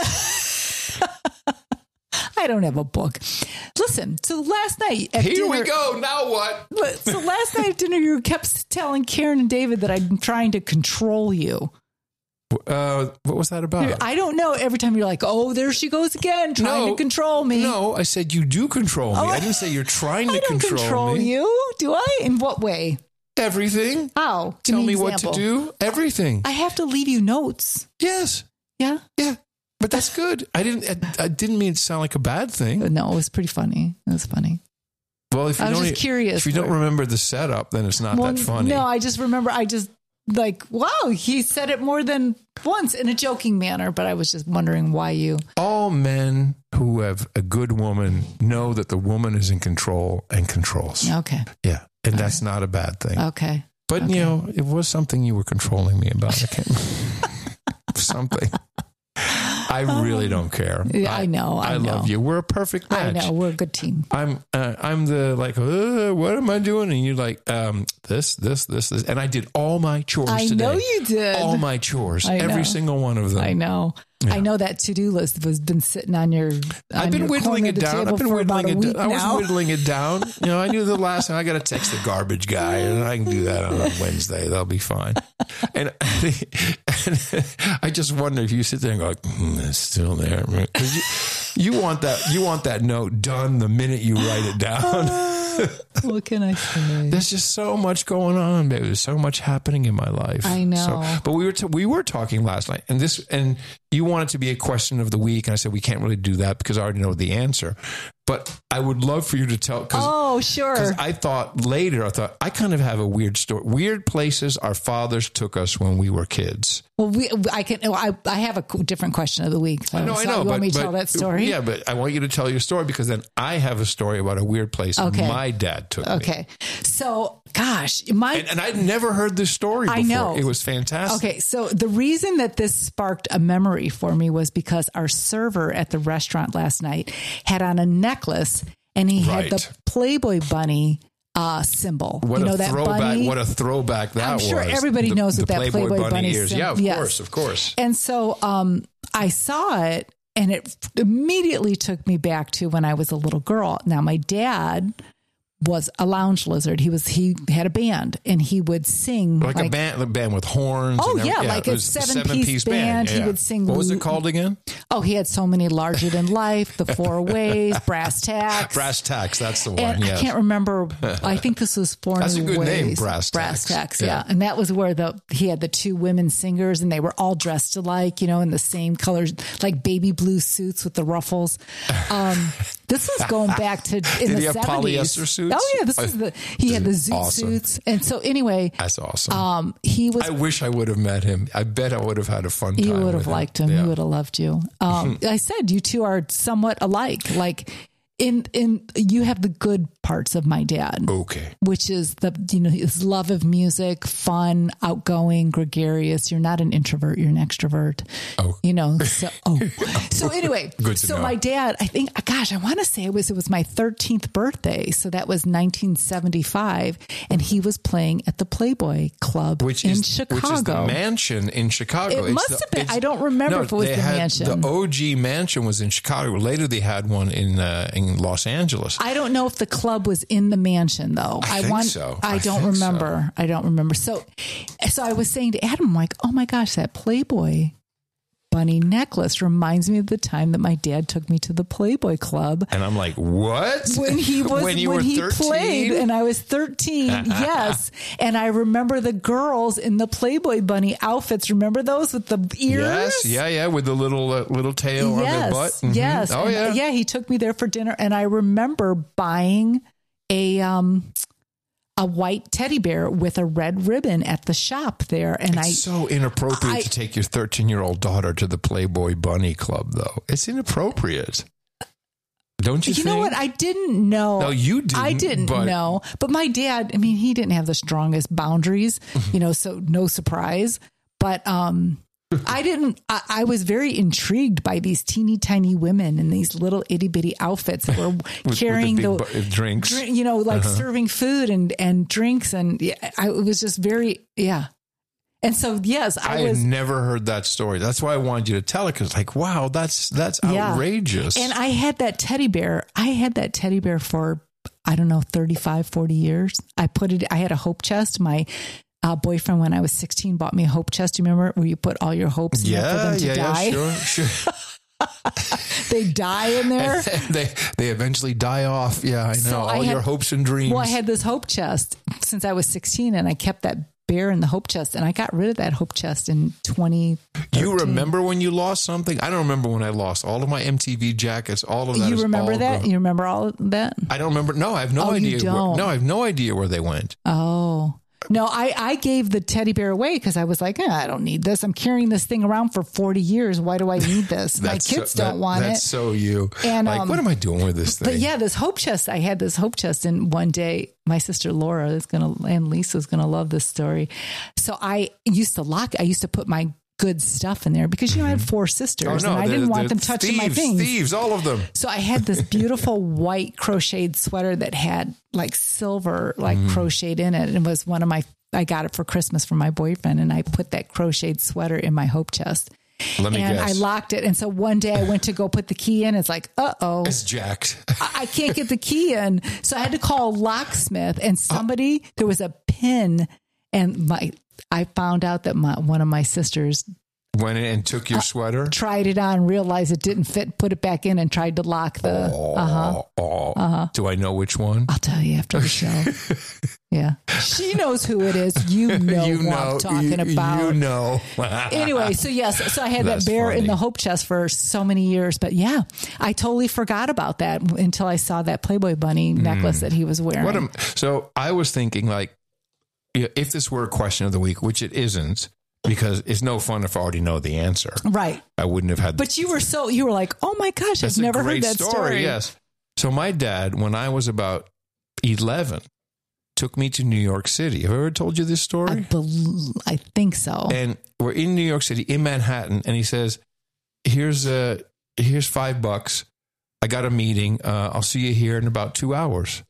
I don't have a book. Listen, so last night at Here dinner, we go. Now what? So last night at dinner, you kept telling Karen and David that I'm trying to control you. Uh, what was that about? I don't know. Every time you're like, oh, there she goes again, trying to control me. No, I said you do control me. Oh, I didn't say you're trying to I don't control, control me. you. Do I? In what way? Everything. How? Give Tell an me what example. to do. Everything. I have to leave you notes. Yes. Yeah. Yeah. But that's good. I didn't. I, I didn't mean it to sound like a bad thing. No, it was pretty funny. It was funny. Well, if you I was don't, just curious. if you don't remember the setup, then it's not Well, that funny. No, I just remember. I just like, wow, he said it more than once in a joking manner. But I was just wondering why you. All men who have a good woman know that the woman is in control and controls. Okay. Yeah, and that's not a bad thing. Okay. But okay. you know, it was something you were controlling me about. I can't, something. I really don't care. Yeah, I know. I, I know. love you. We're a perfect match. I know. We're a good team. I'm uh, I'm the like, uh, what am I doing? And you're like, um, this, this, this, this. And I did all my chores I today. know you did. All my chores. I know. Every single one of them. I know. Yeah. I know that to-do list has been sitting on your. On I've been your whittling corner it of the down. table I've been for about whittling a it week down. I was now. whittling it down. You know, I knew the last time I got to text the garbage guy, and I can do that on a Wednesday. That'll be fine. And, and I just wonder if you sit there and go, like, mm, it's still there, because you, you want that. You want that note done the minute you write it down. What can I say? There's just so much going on, baby. There's so much happening in my life. I know. So, but we were t- we were talking last night, and this and you want it to be a question of the week, and I said we can't really do that because I already know the answer. But I would love for you to tell. Cause, Oh, sure. Because I thought later, I thought, I kind of have a weird story. Weird places our fathers took us when we were kids. Well, we, I can. I, I have a different question of the week. So, I know, I so know. You but, want me to but- tell that story? Yeah, but I want you to tell your story because then I have a story about a weird place Okay. my dad took me. Okay. So, gosh, my. And, and I'd never heard this story before. I know. It was fantastic. Okay, so the reason that this sparked a memory for me was because our server at the restaurant last night had on a necklace, and he Right. had the Playboy bunny uh, symbol. What you know a that throwback! bunny? What a throwback that I'm was. sure everybody The- knows the what that Playboy, Playboy bunny, bunny ears. sim- Yeah, of yes. course, of course. And so um, I saw it, and it immediately took me back to when I was a little girl. Now, my dad was a lounge lizard. He was he had a band, and he would sing Like, a band, a band with horns. Oh, and every- yeah, like it a was seven-piece band. He would sing What was Lu- it called again? Oh, he had so many larger than life, the four ways, brass tacks. Brass Tacks. That's the one. And yes. I can't remember. I think this was four That's new a good ways. name, Brass Brass Tacks. tacks. Yeah. Yeah. And that was where the he had the two women singers, and they were all dressed alike, you know, in the same colors, like baby blue suits with the ruffles. Um, this was going back to in Did the he have seventies. polyester suits? Oh yeah, this was the he had the zoot Awesome. suits, and so anyway, That's awesome. um, he was I wish I would have met him. I bet I would have had a fun time. You would with have liked him. Yeah. He would have loved you. Um, I said you two are somewhat alike. Like in in you have the good parts of my dad, Okay. which is the you know his love of music, fun, outgoing, gregarious. You're not an introvert. You're an extrovert. Oh. You know. So oh. So anyway. Good to so know. my dad, I think, gosh, I want to say it was it was my thirteenth birthday. So that was nineteen seventy-five, and he was playing at the Playboy Club Which in is Chicago. which is the mansion in Chicago. It It's must the- have been. it's- I don't remember no, if it was they the had- mansion. The O G mansion was in Chicago. Later, they had one in uh, in Los Angeles. I don't know if the club was in the mansion though. I think want. so. I, I don't think remember. I don't remember. So, so I was saying to Adam, I'm like, oh my gosh, that Playboy bunny necklace reminds me of the time that my dad took me to the Playboy Club. And I'm like, what? When he was when you when were he thirteen? played, and I was thirteen, yes. And I remember the girls in the Playboy bunny outfits. Remember those with the ears? Yes, yeah, yeah, with the little uh, little tail on their Yes, butt. Mhm. yes. Oh And, yeah. yeah. He took me there for dinner, and I remember buying a um a white teddy bear with a red ribbon at the shop there, and It's I so inappropriate I- to take your thirteen-year-old daughter to the Playboy Bunny Club, though. It's inappropriate. Don't you, you think? know what? I didn't know. No, you didn't, I didn't but- know. But my dad, I mean, he didn't have the strongest boundaries, you know, so no surprise. But um, I didn't, I, I was very intrigued by these teeny tiny women in these little itty bitty outfits that were with carrying the, the, big bu- drinks. drink, you know, like serving food and, and drinks. And yeah, I, it was just very, yeah. And so, yes, I, I was. had never heard that story. That's why I wanted you to tell it because, like, wow, that's that's Yeah. outrageous. And I had that teddy bear. I had that teddy bear for, I don't know, thirty-five, forty years. I put it, I had a hope chest. My uh, boyfriend, when I was sixteen, bought me a hope chest. Do you remember where you put all your hopes in there for yeah, them to yeah, die? yeah, sure, sure. They die in there. they they eventually die off. Yeah, I know. So I All had- your hopes and dreams. Well, I had this hope chest since I was sixteen, and I kept that bear in the hope chest, and I got rid of that hope chest in twenty thirteen. You remember when you lost something? I don't remember when I lost all of my M T V jackets. All of that. You is remember all that? gone. You remember all of that? I don't remember. No, I have no Oh, you idea. don't? Where, no, I have no idea where they went. Oh. No, I, I gave the teddy bear away because I was like, eh, I don't need this. I'm carrying this thing around for forty years. Why do I need this? My That's kids so, don't that- want That's it. so you. And, like, um, what am I doing with this thing? But yeah, this hope chest, I had this hope chest. And one day, my sister Laura is going to, and Lisa's going to love this story. So I used to lock, I used to put my good stuff in there because, you know, I had four sisters oh, no, and I they're- didn't want they're them touching my thieves, things. Thieves, all of them. So I had this beautiful white crocheted sweater that had like silver, like Mm-hmm. crocheted in it. And it was one of my, I got it for Christmas from my boyfriend. And I put that crocheted sweater in my hope chest. Let me and guess. I locked it. And so one day I went to go put the key in. It's like, uh oh, It's jacked. I can't get the key in. So I had to call a locksmith, and somebody, there was a pin, and my, I found out that my, one of my sisters Went in and took your sweater. tried it on, realized it didn't fit, put it back in, and tried to lock the, Oh, uh-huh. oh. Do I know which one? I'll tell you after the show. Yeah. She knows who it is. You know you who know, I'm talking you, about. You know. Anyway, so yes, so I had That's that bear funny. in the hope chest for so many years. But yeah, I totally forgot about that until I saw that Playboy bunny necklace that he was wearing. What am, so I was thinking, like, yeah, if this were a question of the week, which it isn't, because it's no fun if I already know the answer. Right. I wouldn't have had. But you were so, you were like, oh my gosh, That's I've never a great heard that story. story. Yes. So my dad, when I was about eleven, took me to New York City. Have I ever told you this I, story? bel I think so. And we're in New York City, in Manhattan, and he says, "Here's uh, here's five bucks. I got a meeting. Uh, I'll see you here in about two hours."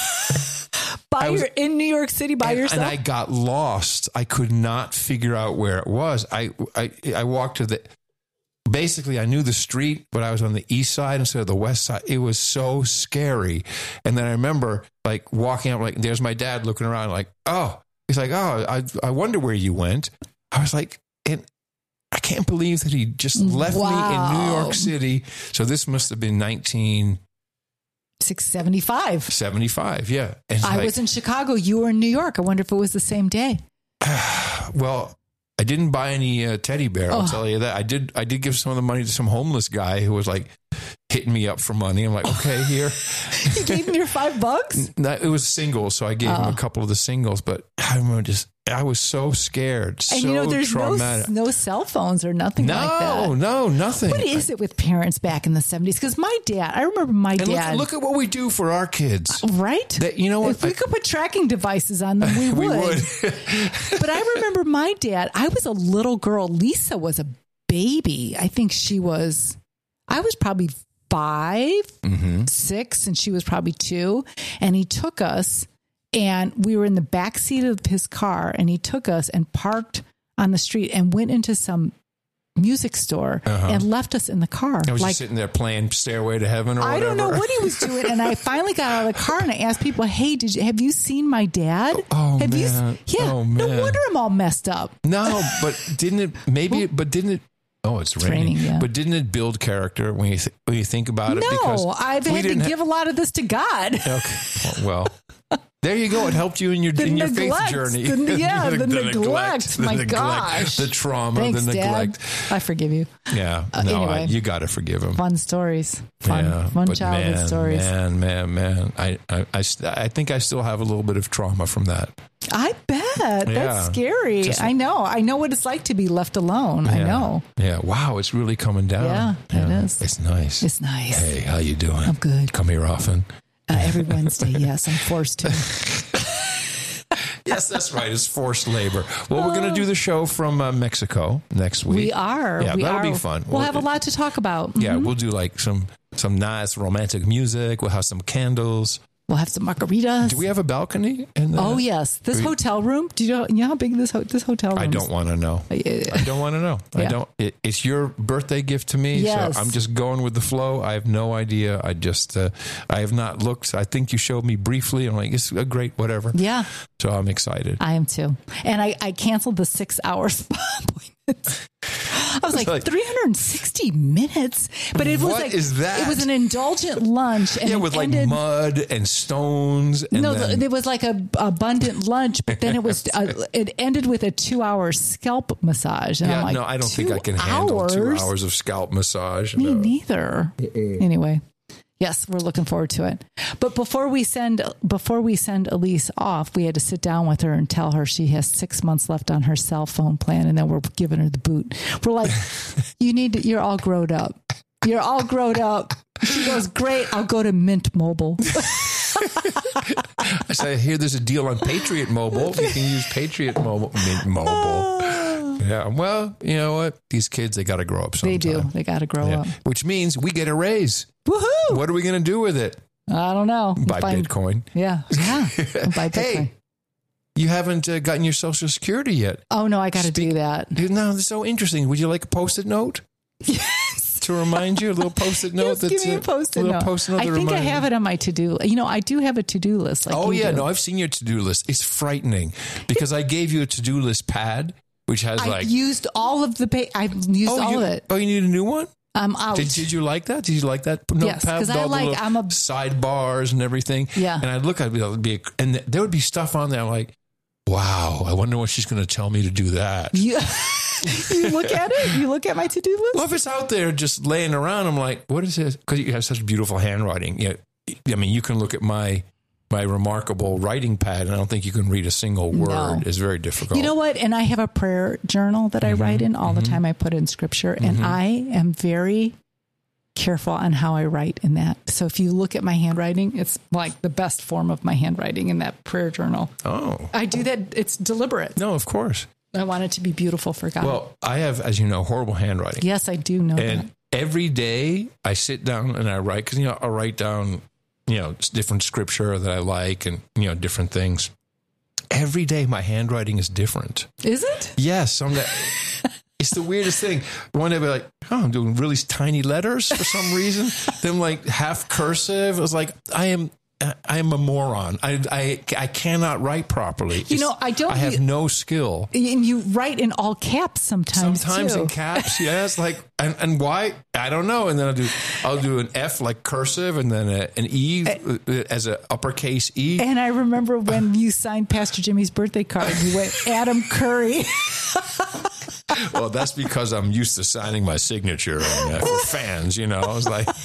by was- your, in New York City by and, yourself? and I got lost. I could not figure out where it was. I, I I walked to the. Basically, I knew the street, but I was on the east side instead of the west side. It was so scary. And then I remember like walking up, like, there's my dad looking around, like, oh, he's like, oh, I I wonder where you went. I was like, and I can't believe that he just left me in New Wow. York City. So this must have been nineteen six seventy-five. seventy-five. Yeah. And it's I like, was in Chicago. You were in New York. I wonder if it was the same day. well, I didn't buy any uh, teddy bear. I'll Oh. tell you that. I did. I did give some of the money to some homeless guy who was like hitting me up for money. I'm like, okay, here. You gave him your five bucks? No, it was singles, so I gave him Oh. a couple of the singles. But I remember just, I was so scared, And so you know, there's no, traumatic. no cell phones or nothing No, like that. no, nothing. What is it with parents back in the seventies? Because my dad, I remember my and look, dad. look at what we do for our kids. Right? That, you know what? If we I- could put tracking devices on them, we would. we would. But I remember my dad, I was a little girl. Lisa was a baby. I think she was, I was probably five, Mm-hmm. six, and she was probably two. And he took us, and we were in the back seat of his car, and he took us and parked on the street and went into some music store Uh-huh. and left us in the car. I was like, just sitting there playing Stairway to Heaven or I whatever. don't know what he was doing, and I finally got out of the car and I asked people, "Hey, did you have you seen my dad? Oh, have you?" man. Yeah, Oh, no man. wonder I'm all messed up. No, but didn't it? Maybe, but didn't it? Oh, it's raining. raining, yeah. But didn't it build character when you th- when you think about it? Because No, I've we had to didn't ha- give a lot of this to God. Okay. Well, there you go. It helped you in your The in your faith neglect. journey. The- yeah, the neglect. My the gosh. the trauma, Thanks, the neglect. Dad. I forgive you. Yeah, Uh, no, anyway. I, you got to forgive him. Fun stories, fun, yeah, fun but childhood man, stories. Man, man, man. I, I, I, st- I think I still have a little bit of trauma from that. I bet Yeah. that's scary. Just- I know. I know what it's like to be left alone. I Yeah. know. Yeah. Wow, it's really coming down. Yeah, it is. It's nice. It's nice. Hey, how you doing? I'm good. Come here often. Uh, every Wednesday, yes, I'm forced to. Yes, that's right. It's forced labor. Well, we're going to do the show from uh, Mexico next week. We are. Yeah, we that'll are. be fun. We'll have a lot to talk about. Yeah, Mhm. we'll do like some some nice romantic music. We'll have some candles. We'll have some margaritas. Do we have a balcony? In the, Oh yes, this we- hotel room. Do you know, you know how big this ho- this hotel room? I don't want to know. is? I don't want to know. I Yeah. don't. It, it's your birthday gift to me, Yes. so I'm just going with the flow. I have no idea. I just uh, I have not looked. I think you showed me briefly. I'm like, it's a great whatever. Yeah, So I'm excited. I am too. And I, I canceled the six hour spa appointment. I was like, like- three hundred sixty minutes, but it was What like is that? It was an indulgent lunch, and yeah, it with like ended, mud and stones. And no, then, there was like a abundant lunch, but then it was uh, it ended with a two hour scalp massage, and yeah, I'm like, no, I don't think "Two I can handle two hours? hours of scalp massage. Me No. neither. Anyway, yes, we're looking forward to it. But before we send before we send Elise off, we had to sit down with her and tell her she has six months left on her cell phone plan, and then we're giving her the boot. We're like, you need to. You're all grown up. You're all grown up. She goes, great. I'll go to Mint Mobile. I say, I hear there's a deal on Patriot Mobile. You can use Patriot Mobile. Mint Mobile. Yeah. Well, you know what? These kids, they got to grow up sometime. They do. They got to grow Yeah. up. Which means we get a raise. Woohoo! What are we going to do with it? I don't know. Buy Find- Bitcoin. Yeah. Yeah. We'll buy Bitcoin. Hey, you haven't uh, gotten your Social Security yet. Oh no, I got to Speak- do that. Dude, no, it's so interesting. Would you like a post-it note? Yes. To remind you, a little post-it note. Yes, give me a uh, post-it little note. post-it note I that think I reminds have you. it on my to-do. You know, I do have a to-do list. Like Oh, you yeah. do. No, I've seen your to-do list. It's frightening because I gave you a to-do list pad, which has I like... used all of the pay. I've used oh, all you, of it. Oh, you need a new one? I'm out. Did, did you like that? Did you like that? Yes, because I like, I'm a sidebars and everything. Yeah. And I'd look, I'd be, I'd be, and there would be stuff on there. I'm like, wow, I wonder what she's going to tell me to do that. You, you look at it? You look at my to-do list? Well, if it's out there just laying around, I'm like, what is this? Because you have such beautiful handwriting. You know, I mean, you can look at my my remarkable writing pad, and I don't think you can read a single word. No. It's very difficult. You know what? And I have a prayer journal that I Mm-hmm. write in all mm-hmm. the time. I put in scripture, and Mm-hmm. I am very careful on how I write in that. So if you look at my handwriting, it's like the best form of my handwriting in that prayer journal. Oh. I do that. It's deliberate. No, of course. I want it to be beautiful for God. Well, I have, as you know, horrible handwriting. Yes, I do know And that. every day I sit down and I write, because, you know, I'll write down, you know, different scripture that I like and, you know, different things. Every day my handwriting is different. Is it? Yes. I'm that, it's the weirdest thing. One day I'll be like, oh, I'm doing really tiny letters for some reason. Then like half cursive. I was like, I am... I am a moron. I, I, I cannot write properly. You It's, know, I don't. I have no skill. And you write in all caps sometimes. Sometimes too. in caps, yes. Like, and, and why? I don't know. And then I'll do, I'll do an F like cursive, and then a, an E as an uppercase E. And I remember when you signed Pastor Jimmy's birthday card, you went Adam Curry. Well, that's because I'm used to signing my signature and, uh, for fans. You know, I was like,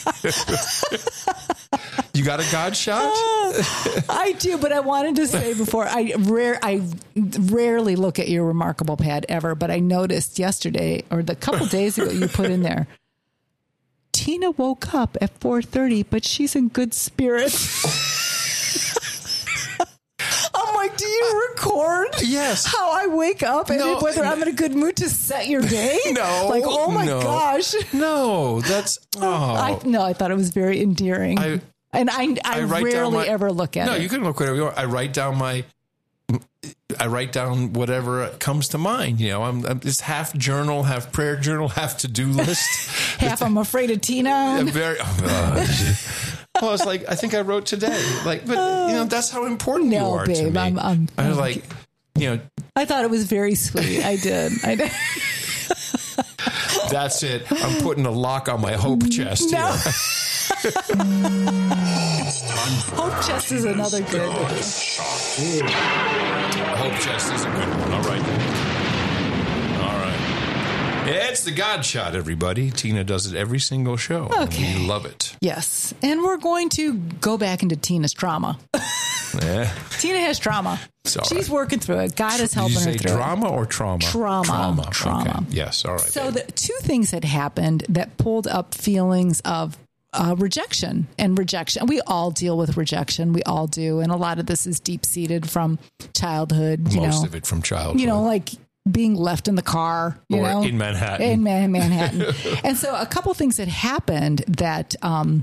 you got a God shot? I do, but I wanted to say before I rare I rarely look at your remarkable pad ever, but I noticed yesterday or the couple days ago you put in there, Tina woke up at four thirty, but she's in good spirits. I'm like, do you record? Yes. How I wake up and No, whether I'm in a good mood to set your day? No. Like, oh my no. gosh. No, that's, oh. I, no, I thought it was very endearing. I- and I, I, I write down rarely my- ever look at no, it. you can look whatever you want. I write down my, I write down whatever comes to mind. You know, I'm, I'm it's half journal, half prayer journal, half to do list. Half I'm afraid of Tina. I'm very. Oh, God. Well, it's like I think I wrote today. Like, but you know, that's how important you No, are to babe, me. I'm- I'm- I was like, you know, I thought it was very sweet. I did. I did. that's it. I'm putting a lock on my hope chest No. here. Hope chest is another good. Hope chest is a good one. All right. All right. It's the God shot, everybody. Tina does it every single show. Okay. And we love it. Yes. And we're going to go back into Tina's trauma. Yeah. Tina has trauma. It's all She's right. working through it. God is Did helping you say her through drama or trauma? Trauma. Trauma. Trauma. Okay. Yes. All right. it. So babe. the two things had happened that pulled up feelings of uh, rejection and rejection. We all deal with rejection. We all do. And a lot of this is deep seated from childhood. You Most know, of it from childhood. you know, like being left in the car, you Or know, in Manhattan. in Man- Manhattan. And so a couple things had happened that, um,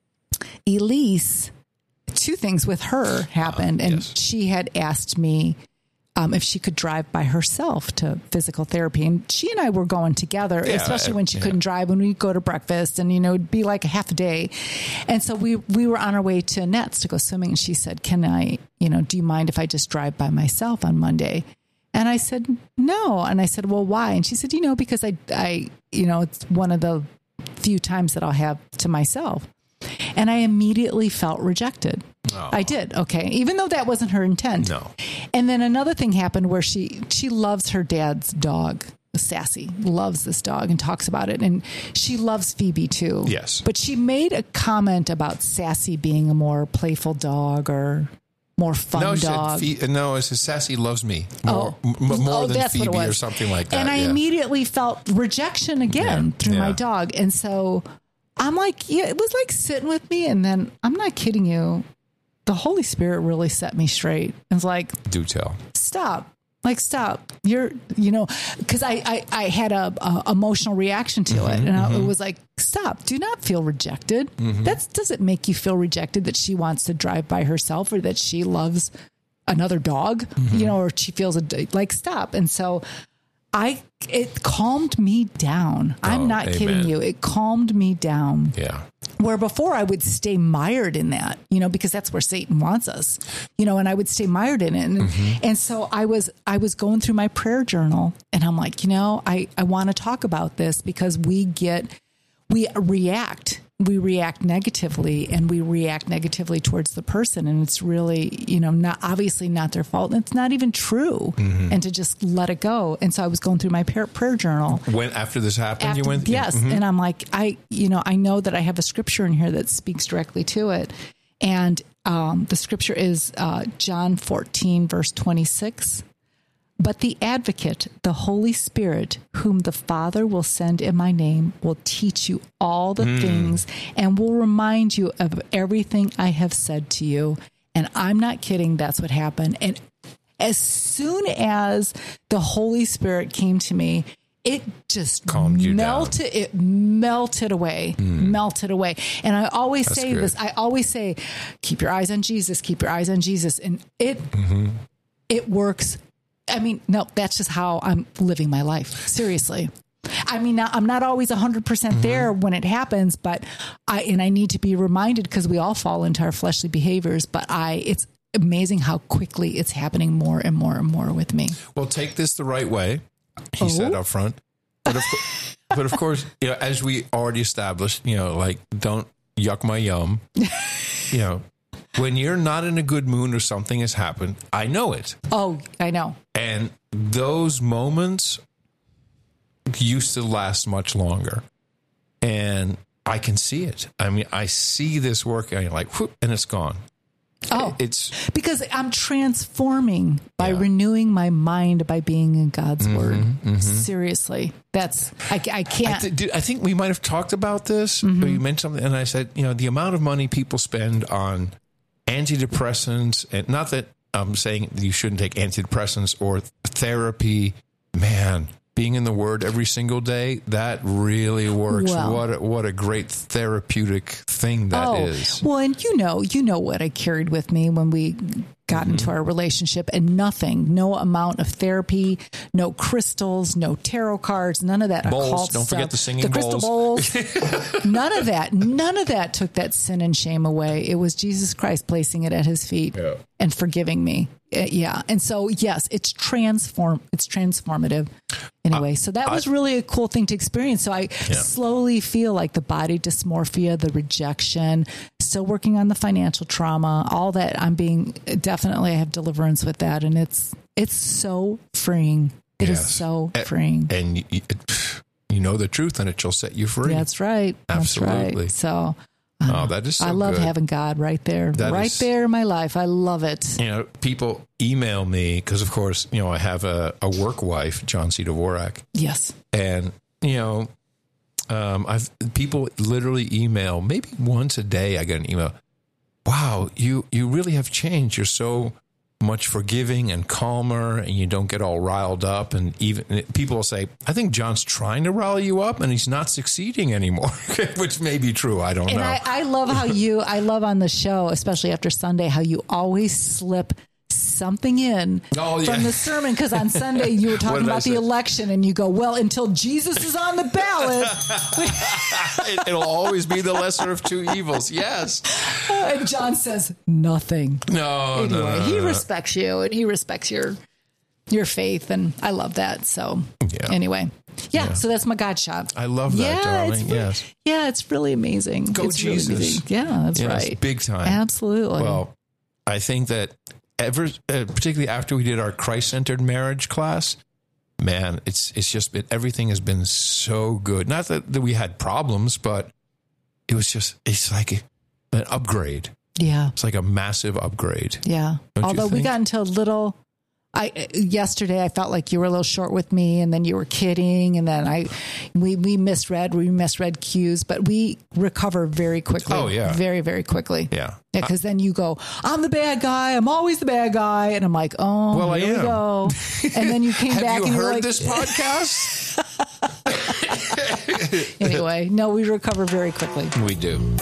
Elise, two things with her happened. Uh, and yes. she had asked me, um, if she could drive by herself to physical therapy. And she and I were going together, Yeah, especially when she yeah. couldn't drive, when we go to breakfast and, you know, it'd be like a half a day. And so we, we were on our way to Nets to go swimming. And she said, can I, you know, do you mind if I just drive by myself on Monday? And I said, no. And I said, well, why? And she said, you know, because I, I, you know, it's one of the few times that I'll have to myself. And I immediately felt rejected. Oh. I did. Okay. Even though that wasn't her intent. No. And then another thing happened where she, she loves her dad's dog. Sassy, loves this dog and talks about it. And she loves Phoebe too. Yes. But she made a comment about Sassy being a more playful dog or more fun No, she dog. said, Phe- no, it's Sassy loves me more, Oh. m- more Oh, than that's what it Phoebe or was. something like that. And I yeah. immediately felt rejection again Yeah, through my yeah. dog. And so I'm like, yeah, it was like sitting with me. And then I'm not kidding you. The Holy Spirit really set me straight. And was like, Do tell. stop. Like, stop. You're, you know, because I, I, I had a, a emotional reaction to Mm-hmm, it. And I, it was like, stop. Do not feel rejected. Mm-hmm. That doesn't make you feel rejected that she wants to drive by herself or that she loves another dog, Mm-hmm. you know, or she feels a, like, stop. And so I, it calmed me down. I'm Oh, not amen. kidding you. It calmed me down. Yeah. Where before I would stay mired in that, you know, because that's where Satan wants us, you know, and I would stay mired in it. And, Mm-hmm. and so I was, I was going through my prayer journal and I'm like, you know, I, I want to talk about this because we get, we react. We react negatively, and we react negatively towards the person. And it's really, you know, not obviously not their fault. And it's not even true. Mm-hmm. And to just let it go. And so I was going through my prayer, prayer journal. When after this happened, after, you went? Yes. Mm-hmm. And I'm like, I, you know, I know that I have a scripture in here that speaks directly to it. And um, the scripture is uh, John fourteen, verse twenty-six. But the advocate, the Holy Spirit, whom the Father will send in my name, will teach you all the mm. things and will remind you of everything I have said to you. And I'm not kidding. That's what happened. And as soon as the Holy Spirit came to me, it just calmed you melted, down. It melted away, mm. melted away. And I always That's say good. this, I always say, keep your eyes on Jesus, keep your eyes on Jesus. And it, mm-hmm. it works. I mean, no, that's just how I'm living my life. Seriously. I mean, I'm not always one hundred percent there mm-hmm. when it happens, but I, and I need to be reminded because we all fall into our fleshly behaviors, but I, it's amazing how quickly it's happening more and more and more with me. Well, take this the right way, he oh? said up front. But of, but of course, you know, as we already established, you know, like, don't yuck my yum, you know. When you're not in a good mood or something has happened, I know it. Oh, I know. And those moments used to last much longer. And I can see it. I mean, I see this working, and like, whoop, and it's gone. Oh, it's because I'm transforming by yeah. renewing my mind by being in God's mm-hmm, word. Mm-hmm. Seriously, that's I, I can't. I, th- dude, I think we might have talked about this. Mm-hmm. But you mentioned something, and I said, you know, the amount of money people spend on antidepressants, and not that I'm saying you shouldn't take antidepressants or therapy, man. Being in the Word every single day, that really works. Well, what a, what a great therapeutic thing that oh, is. Well, and you know, you know what I carried with me when we got mm-hmm. into our relationship, and nothing, no amount of therapy, no crystals, no tarot cards, none of that. Bowls, occult don't stuff. forget the singing the crystal bowls. bowls. None of that, none of that took that sin and shame away. It was Jesus Christ placing it at His feet yeah. and forgiving me. Uh, yeah, and so yes, it's transform. It's transformative. Anyway, uh, so that was I, really a cool thing to experience. So I yeah. slowly feel like the body dysmorphia, the rejection, still working on the financial trauma, all that. I'm being definitely, I have deliverance with that, and it's it's so freeing. It yes. is so and, freeing, and you, you know the truth, and it shall set you free. That's right. Absolutely. That's right. So. Oh, that is so I love good. having God right there, that right is, there in my life. I love it. You know, people email me because, of course, you know, I have a, a work wife, John C. Dvorak. Yes. And, you know, um, I've people literally email maybe once a day. I get an email. Wow, you, you really have changed. You're so much forgiving and calmer, and you don't get all riled up. And even and people will say, I think John's trying to rile you up and he's not succeeding anymore, which may be true. I don't and know. I, I love how you, I love on the show, especially after Sunday, how you always slip something in oh, yeah. from the sermon. Because on Sunday you were talking about the election, and you go, well, until Jesus is on the ballot. it, it'll always be the lesser of two evils. Yes. And John says nothing. No, anyway, no, no, he no. respects you, and he respects your your faith, and I love that. So yeah. anyway, yeah, yeah. So that's my God shot. I love that, yeah, darling. It's really, yes. Yeah, it's really amazing. Go it's Jesus. Really amazing. Yeah, that's yes, right. Big time. Absolutely. Well, I think that ever, uh, particularly after we did our Christ-centered marriage class, man, it's it's just been, everything has been so good. Not that, that we had problems, but it was just, it's like a, an upgrade. Yeah. It's like a massive upgrade. Yeah. Don't Although we got into a little, I, yesterday I felt like you were a little short with me, and then you were kidding, and then I, we, we misread, we misread cues, but we recover very quickly. Oh, yeah. Very, very quickly. Yeah. Yeah. Because then you go, I'm the bad guy. I'm always the bad guy. And I'm like, oh, well, here I am. we go. And then you came Have back you and you heard were like, this podcast? Anyway, no, we recover very quickly. We do.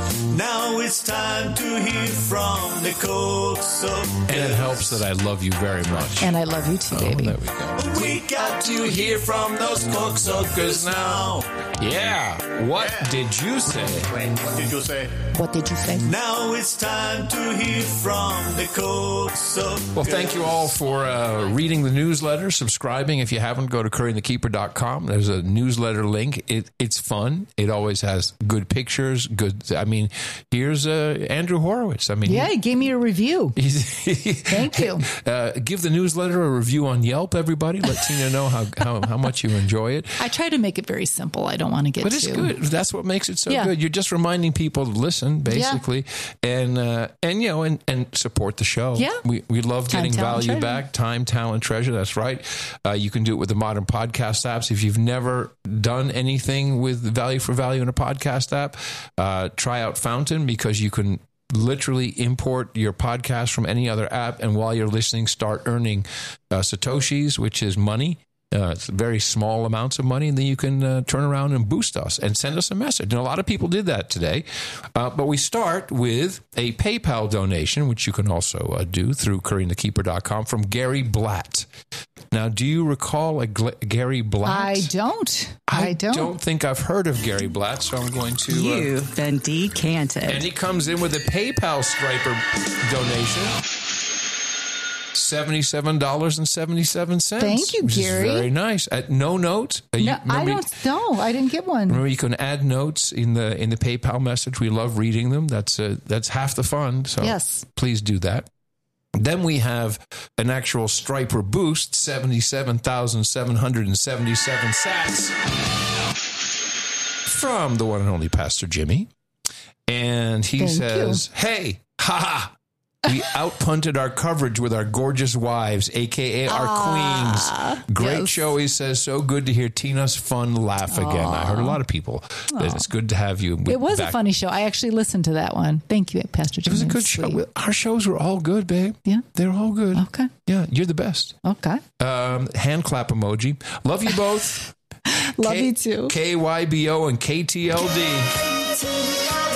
Now it's time to hear from the coke suckers. And it helps that I love you very much. And I love you too, Oh, baby. there we go. We got to hear from those coke suckers now. Yeah. What did you say? Wait, what did you say? What did you say? Now it's time to hear from the coke suckers. Well, thank you all for uh, reading the newsletter, subscribing. If you haven't, go to curry and the keeper dot com. There's a newsletter link. It, it's fun. It always has good pictures. Good. I mean, here's uh, Andrew Horowitz. I mean, Yeah, he gave me a review. He's, Thank you. Uh, give the newsletter a review on Yelp, everybody. Let Tina know how, how, how much you enjoy it. I try to make it very simple. I don't want to get But it's too... good. That's what makes it so Yeah. good. You're just reminding people to listen, basically, and uh, and you know, and, and support the show. Yeah. we we love Time, getting talent, value treasure. back. Time, talent, treasure. That's right. Uh, you can do it with the modern podcast apps. If you've never done anything with value for value in a podcast app, uh, try out Fountain, because you can literally import your podcast from any other app, and while you're listening, start earning uh, Satoshis, which is money. Uh, it's very small amounts of money, and then you can uh, turn around and boost us and send us a message. And a lot of people did that today. Uh, but we start with a PayPal donation, which you can also uh, do through curry and the keeper dot com, from Gary Blatt. Now, do you recall a Gl- Gary Blatt? I don't. I, I don't. don't think I've heard of Gary Blatt, so I'm going to... Uh, You've been decanted. and he comes in with a PayPal Striper donation. seventy-seven dollars and seventy-seven cents. Thank you, which Gary. Is very nice. At no note. Uh, you- No, I remember- don't know. I didn't get one. Remember, you can add notes in the in the PayPal message. We love reading them. That's uh, that's half the fun. So Yes. please do that. Then we have an actual Striper boost, seventy-seven thousand seven hundred seventy-seven sats, from the one and only Pastor Jimmy. And he Thank says, hey, ha ha. We outpunted our coverage with our gorgeous wives, a k a our queens. Great yes. show, he says. So good to hear Tina's fun laugh again. I heard a lot of people. that It's good to have you. It was back. a funny show. I actually listened to that one. Thank you, Pastor It Jimmy. was a good show. Sweet. Our shows were all good, babe. Yeah. They're all good. Okay. Yeah, you're the best. Okay. Um, hand clap emoji. Love you both. Love K- you too. K Y B O and K T L D.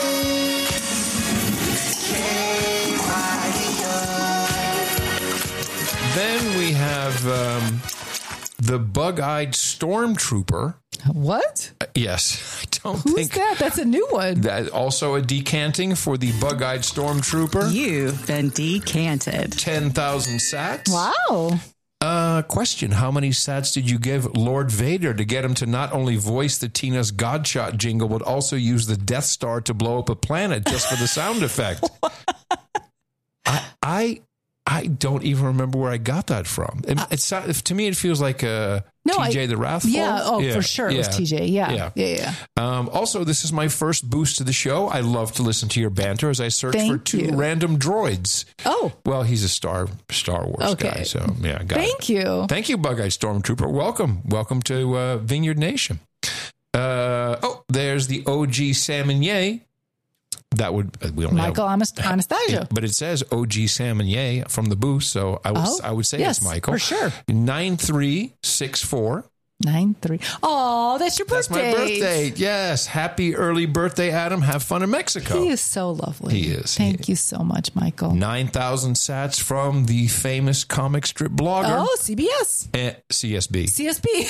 Then we have um, the bug-eyed stormtrooper. What? Yes, I don't Who's think that? That's a new one. that. Also a decanting for the bug-eyed stormtrooper. You've been decanted. ten thousand sats. Wow. Uh, question: how many sats did you give Lord Vader to get him to not only voice the Tina's Godshot jingle, but also use the Death Star to blow up a planet just for the sound effect? I, I I don't even remember where I got that from. It, it's not, to me, it feels like a No, T J I- the Wrathful. Yeah. Oh, for sure. It was T J. Yeah. Yeah. Yeah. Yeah. Um, also, this is my first boost to the show. I love to listen to your banter as I search Thank for two you. random droids. Oh, Well, he's a Star Star Wars Okay. guy, so yeah. Got it. thank you. Thank you, Bug-Eyed Stormtrooper. Welcome. Welcome to uh, Vineyard Nation. Uh, oh, there's the O G Salmonier. That would, uh, we don't Michael have, Anast- Anastasia. but it says O G Salmonier from the booth, so I would, Oh, I would say yes, it's Michael. for sure. nine three six four. Nine three. Oh, that's your That's birthday. my birthday. Yes. Happy early birthday, Adam. Have fun in Mexico. He is so lovely. He is. Thank He- you so much, Michael. nine thousand sats from the famous comic strip blogger. Oh, C B S. Eh, C S B. C S B.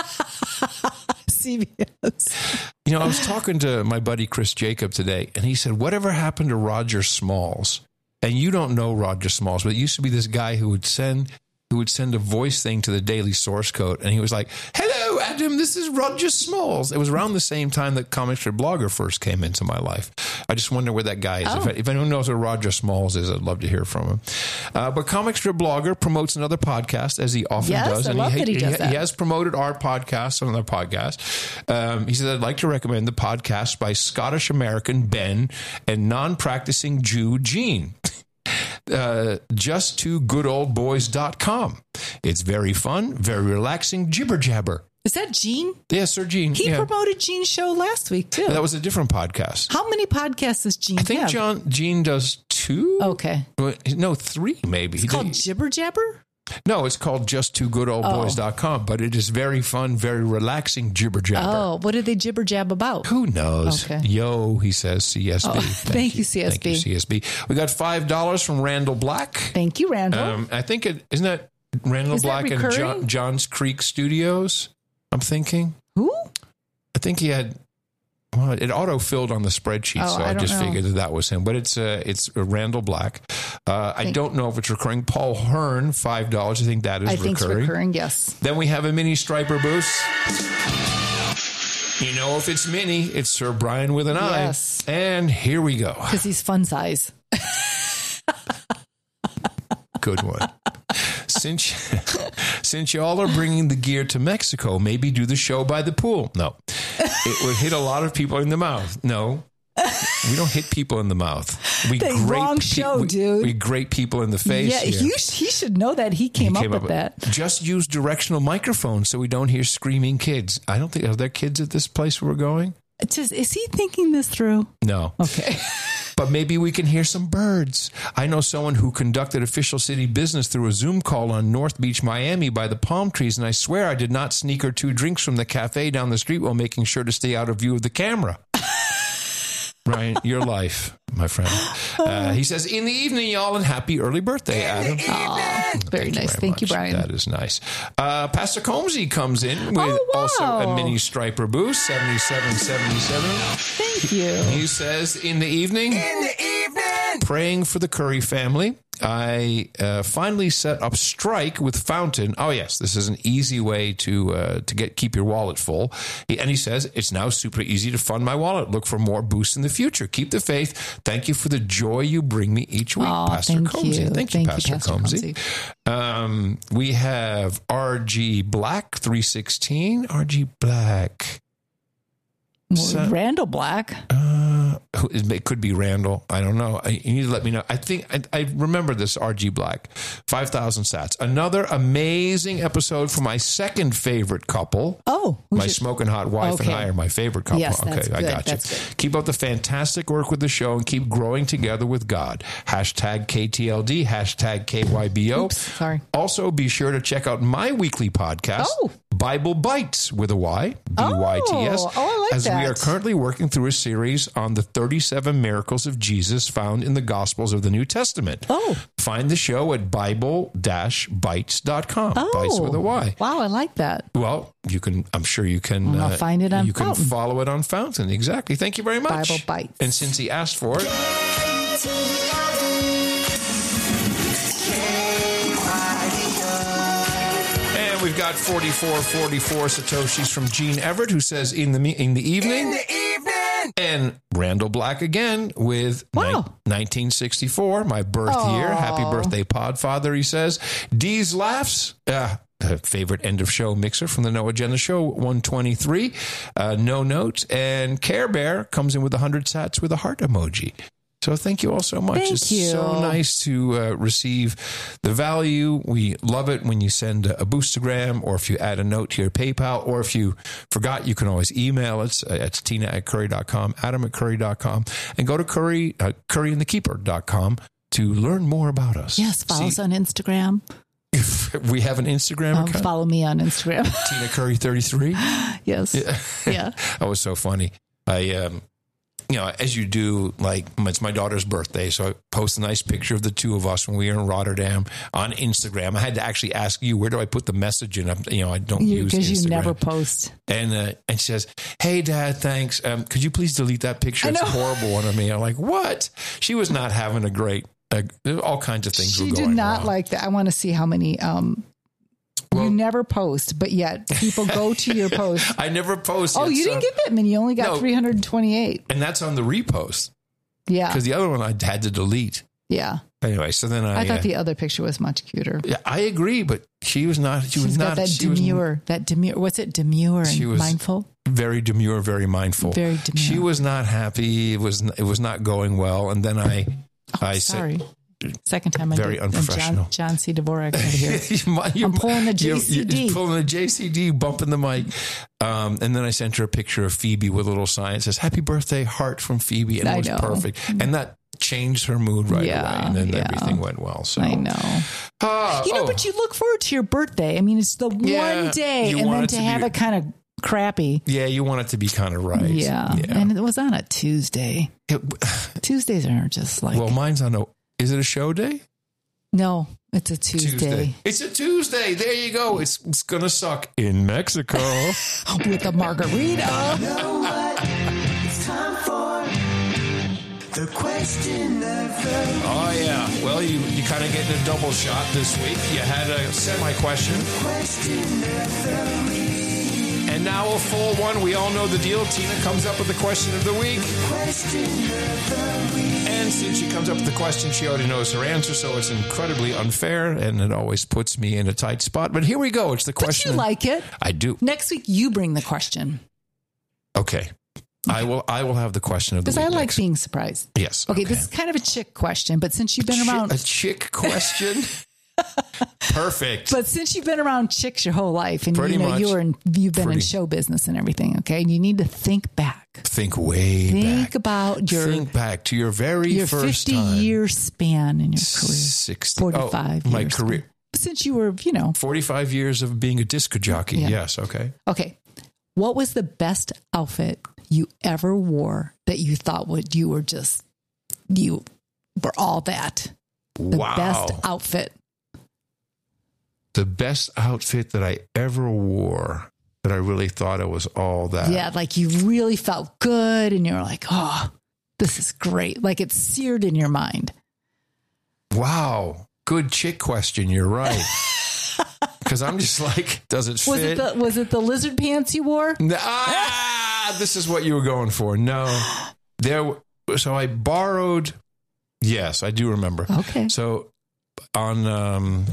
C B S. You know, I was talking to my buddy Chris Jacob today, and he said, whatever happened to Roger Smalls? And you don't know Roger Smalls, but it used to be this guy who would send who would send a voice thing to the Daily Source Code, and he was like, hello, Adam, this is Roger Smalls. It was around the same time that Comic Strip Blogger first came into my life. I just wonder where that guy is. Oh. If, if anyone knows where Roger Smalls is, I'd love to hear from him. Uh, but Comic Strip Blogger promotes another podcast, as he often Yes, does. I love that he does that. He has promoted our podcast on another podcast. Um, he said, I'd like to recommend the podcast by Scottish-American Ben and non-practicing Jew Gene. Uh, just to good old boys dot com. It's very fun, very relaxing, jibber jabber. Is that Gene? Yes, Sir Gene. He yeah. promoted Gene's show last week, too. That was a different podcast. How many podcasts does Gene I think have? John Gene does two. Okay. No, three maybe. It's He called did- Jibber Jabber? No, it's called just two good old boys dot com, but it is very fun, very relaxing jibber jabber. Oh, what did they jibber jab about? Who knows? Okay. Yo, he says C S B. Oh, thank you, C S B. Thank you, C S B. We got five dollars from Randall Black. Thank you, Randall. Um, I think it isn't that Randall Is that Black and recurring? John, Johns Creek Studios. I'm thinking. Who? I think he had. Well, it auto filled on the spreadsheet, Oh, so I I, don't just know. figured that that was him. But it's uh, it's Randall Black. Uh, I Thank- don't know if it's recurring. Paul Hearn, five dollars. I think that is I think it's recurring. recurring, yes. Then we have a mini striper boost. You know, if it's mini, it's Sir Brian with an eye. Yes. And here we go. Because he's fun size. Good one. Since since y'all are bringing the gear to Mexico, maybe do the show by the pool. No, it would hit a lot of people in the mouth. No, we don't hit people in the mouth. We The wrong pe- show, we, dude. We grate people in the face. Yeah, here. you, he should know that. He came, Came up with that. Just use directional microphones so we don't hear screaming kids. I don't think are there kids at this place where we're going. Just, is he thinking this through? No. Okay. But maybe we can hear some birds. I know someone who conducted official city business through a Zoom call on North Beach, Miami by the palm trees, and I swear I did not sneak her two drinks from the cafe down the street while making sure to stay out of view of the camera. Ryan, your life, my friend. Uh, he says, in the evening, y'all, and happy early birthday, Adam. Aw, very nice. very Thank you, much. Brian. That is nice. Uh, Pastor Combsy comes in with Oh, wow. also a mini striper boost, seventy-seven seventy-seven. Thank you. He says, in the evening, In the evening. praying for the Curry family. I uh, finally set up Strike with Fountain. Oh yes, this is an easy way to uh, to get keep your wallet full. He, and he says it's now super easy to fund my wallet. Look for more boosts in the future. Keep the faith. Thank you for the joy you bring me each week, Aw, Pastor thank Combsy. you. Thank you, Thank you, Pastor, Pastor Combsy. Um, we have R G Black three sixteen. R G Black. Well, So- Randall Black. Uh, who- it could be Randall. I don't know. I, you need to let me know. I think I, I remember this R G Black. five thousand sats. Another amazing episode for my second favorite couple. Oh, we My should- smoking hot wife and Okay. I are my favorite couple. Yes, okay, that's I good. got you. That's good. Keep up the fantastic work with the show and keep growing together with God. Hashtag K T L D. Hashtag K Y B O. Oops, sorry. Also, be sure to check out my weekly podcast, Oh. Bible Bites with a Y, B Y T S. Oh, oh, I like as we that. are currently working through a series on the thirty-seven miracles of Jesus found in the Gospels of the New Testament. Oh. Find the show at Bible bites dot com. Oh, Bites with a Y. Wow, I like that. Well, you can, I'm sure you can, I'll find it on you can Fountain. follow it on Fountain. Exactly. Thank you very much. Bible Bites. And since he asked for it, and we've got forty-four forty-four Satoshis from Gene Everett, who says in the me- in the evening. In the evening. And Randall Black again with Wow. ni- nineteen sixty-four, my birth Aw. year. Happy birthday, Podfather, he says. D's laughs. Uh, uh, favorite end of show mixer from the No Agenda Show, one twenty-three. Uh, no notes. And Care Bear comes in with one hundred sats with a heart emoji. So thank you all so much. Thank it's you. so nice to uh, receive the value. We love it when you send a Boostagram or if you add a note to your PayPal, or if you forgot, you can always email us. Uh, It's Tina at curry dot com, Adam at curry dot com, and go to curry, uh, curry and the keeper dot com to learn more about us. Yes, follow us See, on Instagram. we have an Instagram Um, account, follow me on Instagram. Tina Curry thirty-three. Yes. Yeah. That was so funny. I, um, you know, as you do, like, it's my daughter's birthday, so I post a nice picture of the two of us when we were in Rotterdam on Instagram. I had to actually ask you, where do I put the message in? I'm, you know, I don't use Because you Instagram. never post. And uh, and she says, "Hey, Dad, thanks. Um, could you please delete that picture? I It's a know. horrible one of me." I'm like, "What?" She was not having a great. Uh, all kinds of things She were did going not wrong. like that. I want to see how many. Um, Well- you never post, but yet people go to your post. I never post. Oh, yet, you so- didn't get that many. You only got No. three hundred twenty-eight. and that's on the repost Yeah. because the other one I had to delete. Yeah. Anyway, so then I. I thought uh, the other picture was much cuter. yeah, I agree, but she was not. She was She's not. got that she was demure, that demure. What's it? Demure and She was- mindful. very demure, very mindful. Very demure. She was not happy. It was it was not going well. And then I, I Sorry. said, Second time I Very did. unprofessional. John, John C. Dvorak right here. You're- I'm pulling the you're- J C D. You're pulling the J C D, bumping the mic. Um, and then I sent her a picture of Phoebe with a little sign. It says, "Happy birthday, heart from Phoebe." And it I was know. perfect. And that changed her mood right Yeah, away, and then yeah. everything went well. So I know. Uh, You know, oh, but you look forward to your birthday. I mean, it's the Yeah, one day, you and want then it to to have be- it kind of crappy. yeah, you want it to be kind of right. Yeah. yeah. And it was on a Tuesday. It- Tuesdays are just like, well, mine's on a. Is it a show day? no, it's a Tuesday, It's a Tuesday. There you go. It's it's gonna suck in Mexico. with a margarita. know what? It's time for the question of the Oh yeah. Well, you you kind of getting a double shot this week. You had a semi question, question of the week. and now a full one. We all know the deal. Tina comes up with the question of the week, Question of the week. and since she comes up with the question, she already knows her answer, so it's incredibly unfair, and it always puts me in a tight spot. But here we go. It's the But question. you like it. I do. Next week, you bring the question Okay. I will. I will have the question of the because week. I like next. being surprised. Yes. Okay, this is kind of a chick question, but since you've been Chi- around, a chick question. Perfect. but since you've been around chicks your whole life, and Pretty you know much. you were in, you've been in Pretty. show business and everything, okay, and you need to think back. Think way Think back. about your Think back to your very your first fifty time. year span in your career, sixty. forty-five. Oh, my years career. since you were, you know, forty-five years of being a disc jockey. Yeah. Yes. Okay. okay. What was the best outfit you ever wore that you thought would you were just you were all that? The wow. best outfit. the best outfit that I ever wore that I really thought it was all that. Yeah, like you really felt good and you're like, oh, this is great. Like it's seared in your mind. Wow. Good chick question. You're right. Because I'm just like, does it Was fit? it the was it the lizard pants you wore? No, ah, this is what you were going for. No, there. So I borrowed. Yes, I do remember. Okay. So on, um,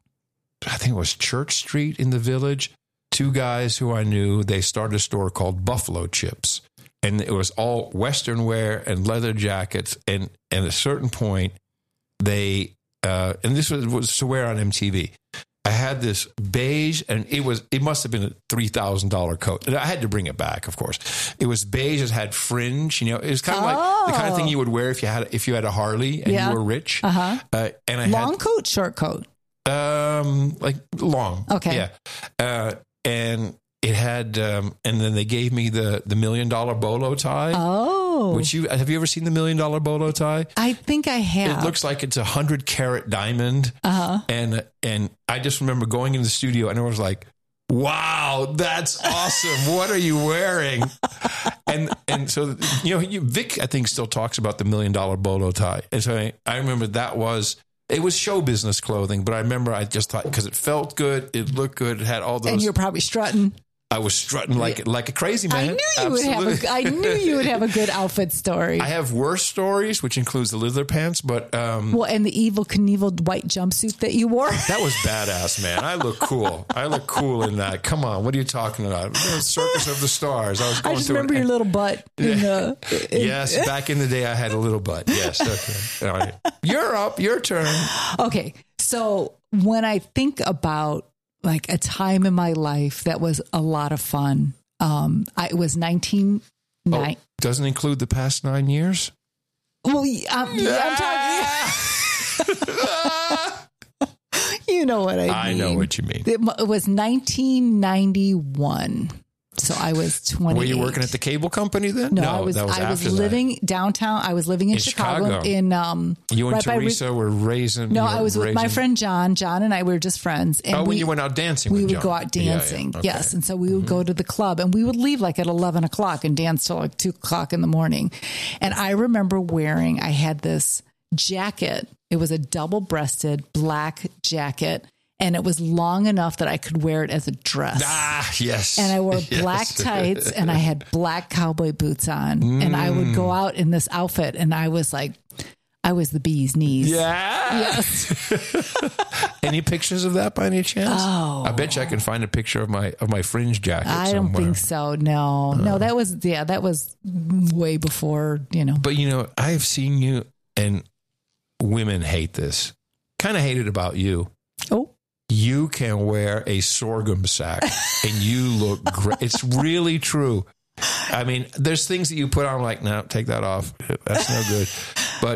I think it was Church Street in the Village. Two guys who I knew, they started a store called Buffalo Chips, and it was all Western wear and leather jackets. And, and at a certain point, they uh, and this was, was to wear on M T V. I had this beige, and it was it must have been a three thousand dollar coat. And I had to bring it back, of course. It was beige. It had fringe. You know, it was kind of Oh. like the kind of thing you would wear if you had if you had a Harley and Yeah. you were rich. Uh-huh. Uh, and I Long coat, short coat. had um like long. Okay. Yeah. Uh, and it had um, and then they gave me the the million dollar bolo tie. Oh. Which you have you ever seen the million dollar bolo tie? I think I have. It looks like it's a hundred carat diamond. Uh-huh. And and I just remember going in the studio and I was like, wow, that's awesome. What are you wearing? And and so, you know, you, Vic, I think, still talks about the million dollar bolo tie. And so I, I remember that was, it was show business clothing, but I remember I just thought, because it felt good, it looked good, it had all those. And you're probably strutting. I was strutting like like a crazy man. I knew you Absolutely. would have. A, I knew you would have a good outfit story. I have worse stories, which includes the leather pants, but um, well, and the evil Knievel white jumpsuit that you wore. that was badass, man. I look cool. I look cool in that. Come on, what are you talking about? The Circus of the Stars. I was going I just through remember it. your little butt. In the, in- Yes, back in the day, I had a little butt. Yes. Okay. All right. You're up. Your turn. Okay, so when I think about like a time in my life that was a lot of fun, um, I, it was nineteen Oh, nine. doesn't include the past nine years? Well, um, I'm talking. You know what I mean. I know what you mean. It, mu- it was nineteen ninety-one. So I was twenty. Were you working at the cable company then? No, I was. that was I was after that. living downtown. I was living in, In Chicago, Chicago. In um. You and right by Re- Teresa were raising. no, you know, I was with my raising- friend John. John and I were just friends. And Oh, when we, you went out dancing, we with would John. go out Yeah, yeah. dancing. Okay. Yes, and so we would go to the club, and we would leave like at eleven o'clock and dance till like two o'clock in the morning. And I remember wearing. I had this jacket. It was a double-breasted black jacket. And it was long enough that I could wear it as a dress. Ah, yes. And I wore Yes. black tights and I had black cowboy boots on. Mm. And I would go out in this outfit and I was like, I was the bee's knees. Yeah. Yes. Any pictures of that by any chance? Oh. I bet you I can find a picture of my of my fringe jacket. I don't somewhere. think so. No, no, that was, yeah, that was way before, you know. But you know, I've seen you, and women hate this. Kind of hate it about you. Oh. You can wear a sorghum sack and you look great. It's really true. I mean, there's things that you put on, like, no, take that off. That's no good. But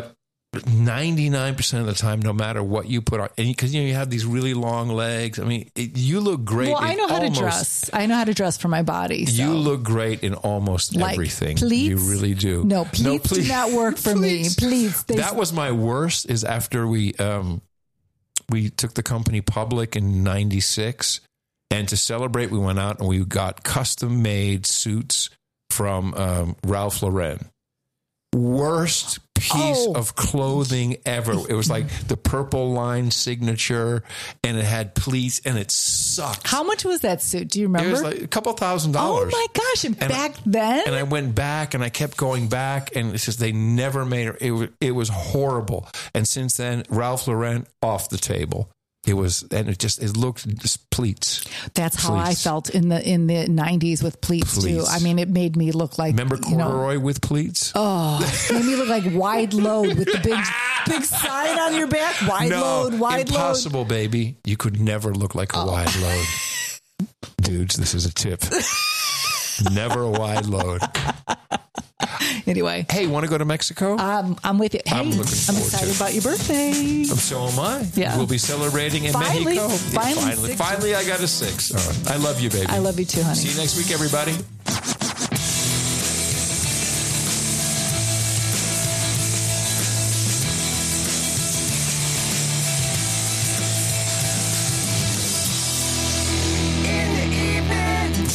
ninety-nine percent of the time, no matter what you put on, and because you know you have these really long legs. I mean, it, you look great. Well, I know how almost, to dress. I know how to dress for my body. So. You look great in almost like everything. Pleats? You really do. No, pleats, no, pleats do not work for me. Please, they, that was my worst. Is after we um, we took the company public in ninety-six, and to celebrate, we went out and we got custom made suits from um, Ralph Lauren. Worst piece Oh. of clothing ever. It was like the purple line signature, and it had pleats, and it sucked. How much was that suit? Do you remember? It was like a couple thousand oh dollars. my gosh! And, And back then, And I went back, and I kept going back, and it's just they never made it. It was, it was horrible. And since then, Ralph Lauren off the table. It was, and it just it looked just pleats. that's how I pleats. felt in the in the nineties with pleats, too. Pleats. I mean, it made me look like Remember you know, corduroy with pleats? Oh, it made me look like wide load with the big big sign on your back. Wide no, load, wide impossible, baby. You could never look like a Oh. wide load. Dudes, this is a tip. Never a wide load. load. Anyway, Hey, want to go to Mexico? um, I'm with you. Hey, I'm I'm, looking forward excited to it. about your birthday. So am I. Yeah. We'll be celebrating in Finally, Mexico. finally, finally, six. finally, I got a six. All right. I love you, baby. I love you too, honey. See you next week, everybody. In the evening,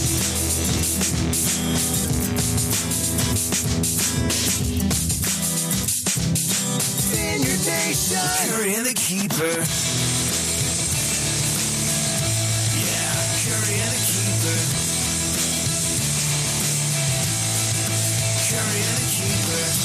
in your day shine, Curry and the Keeper. Yeah, Curry and the Keeper. Curry and the Keeper.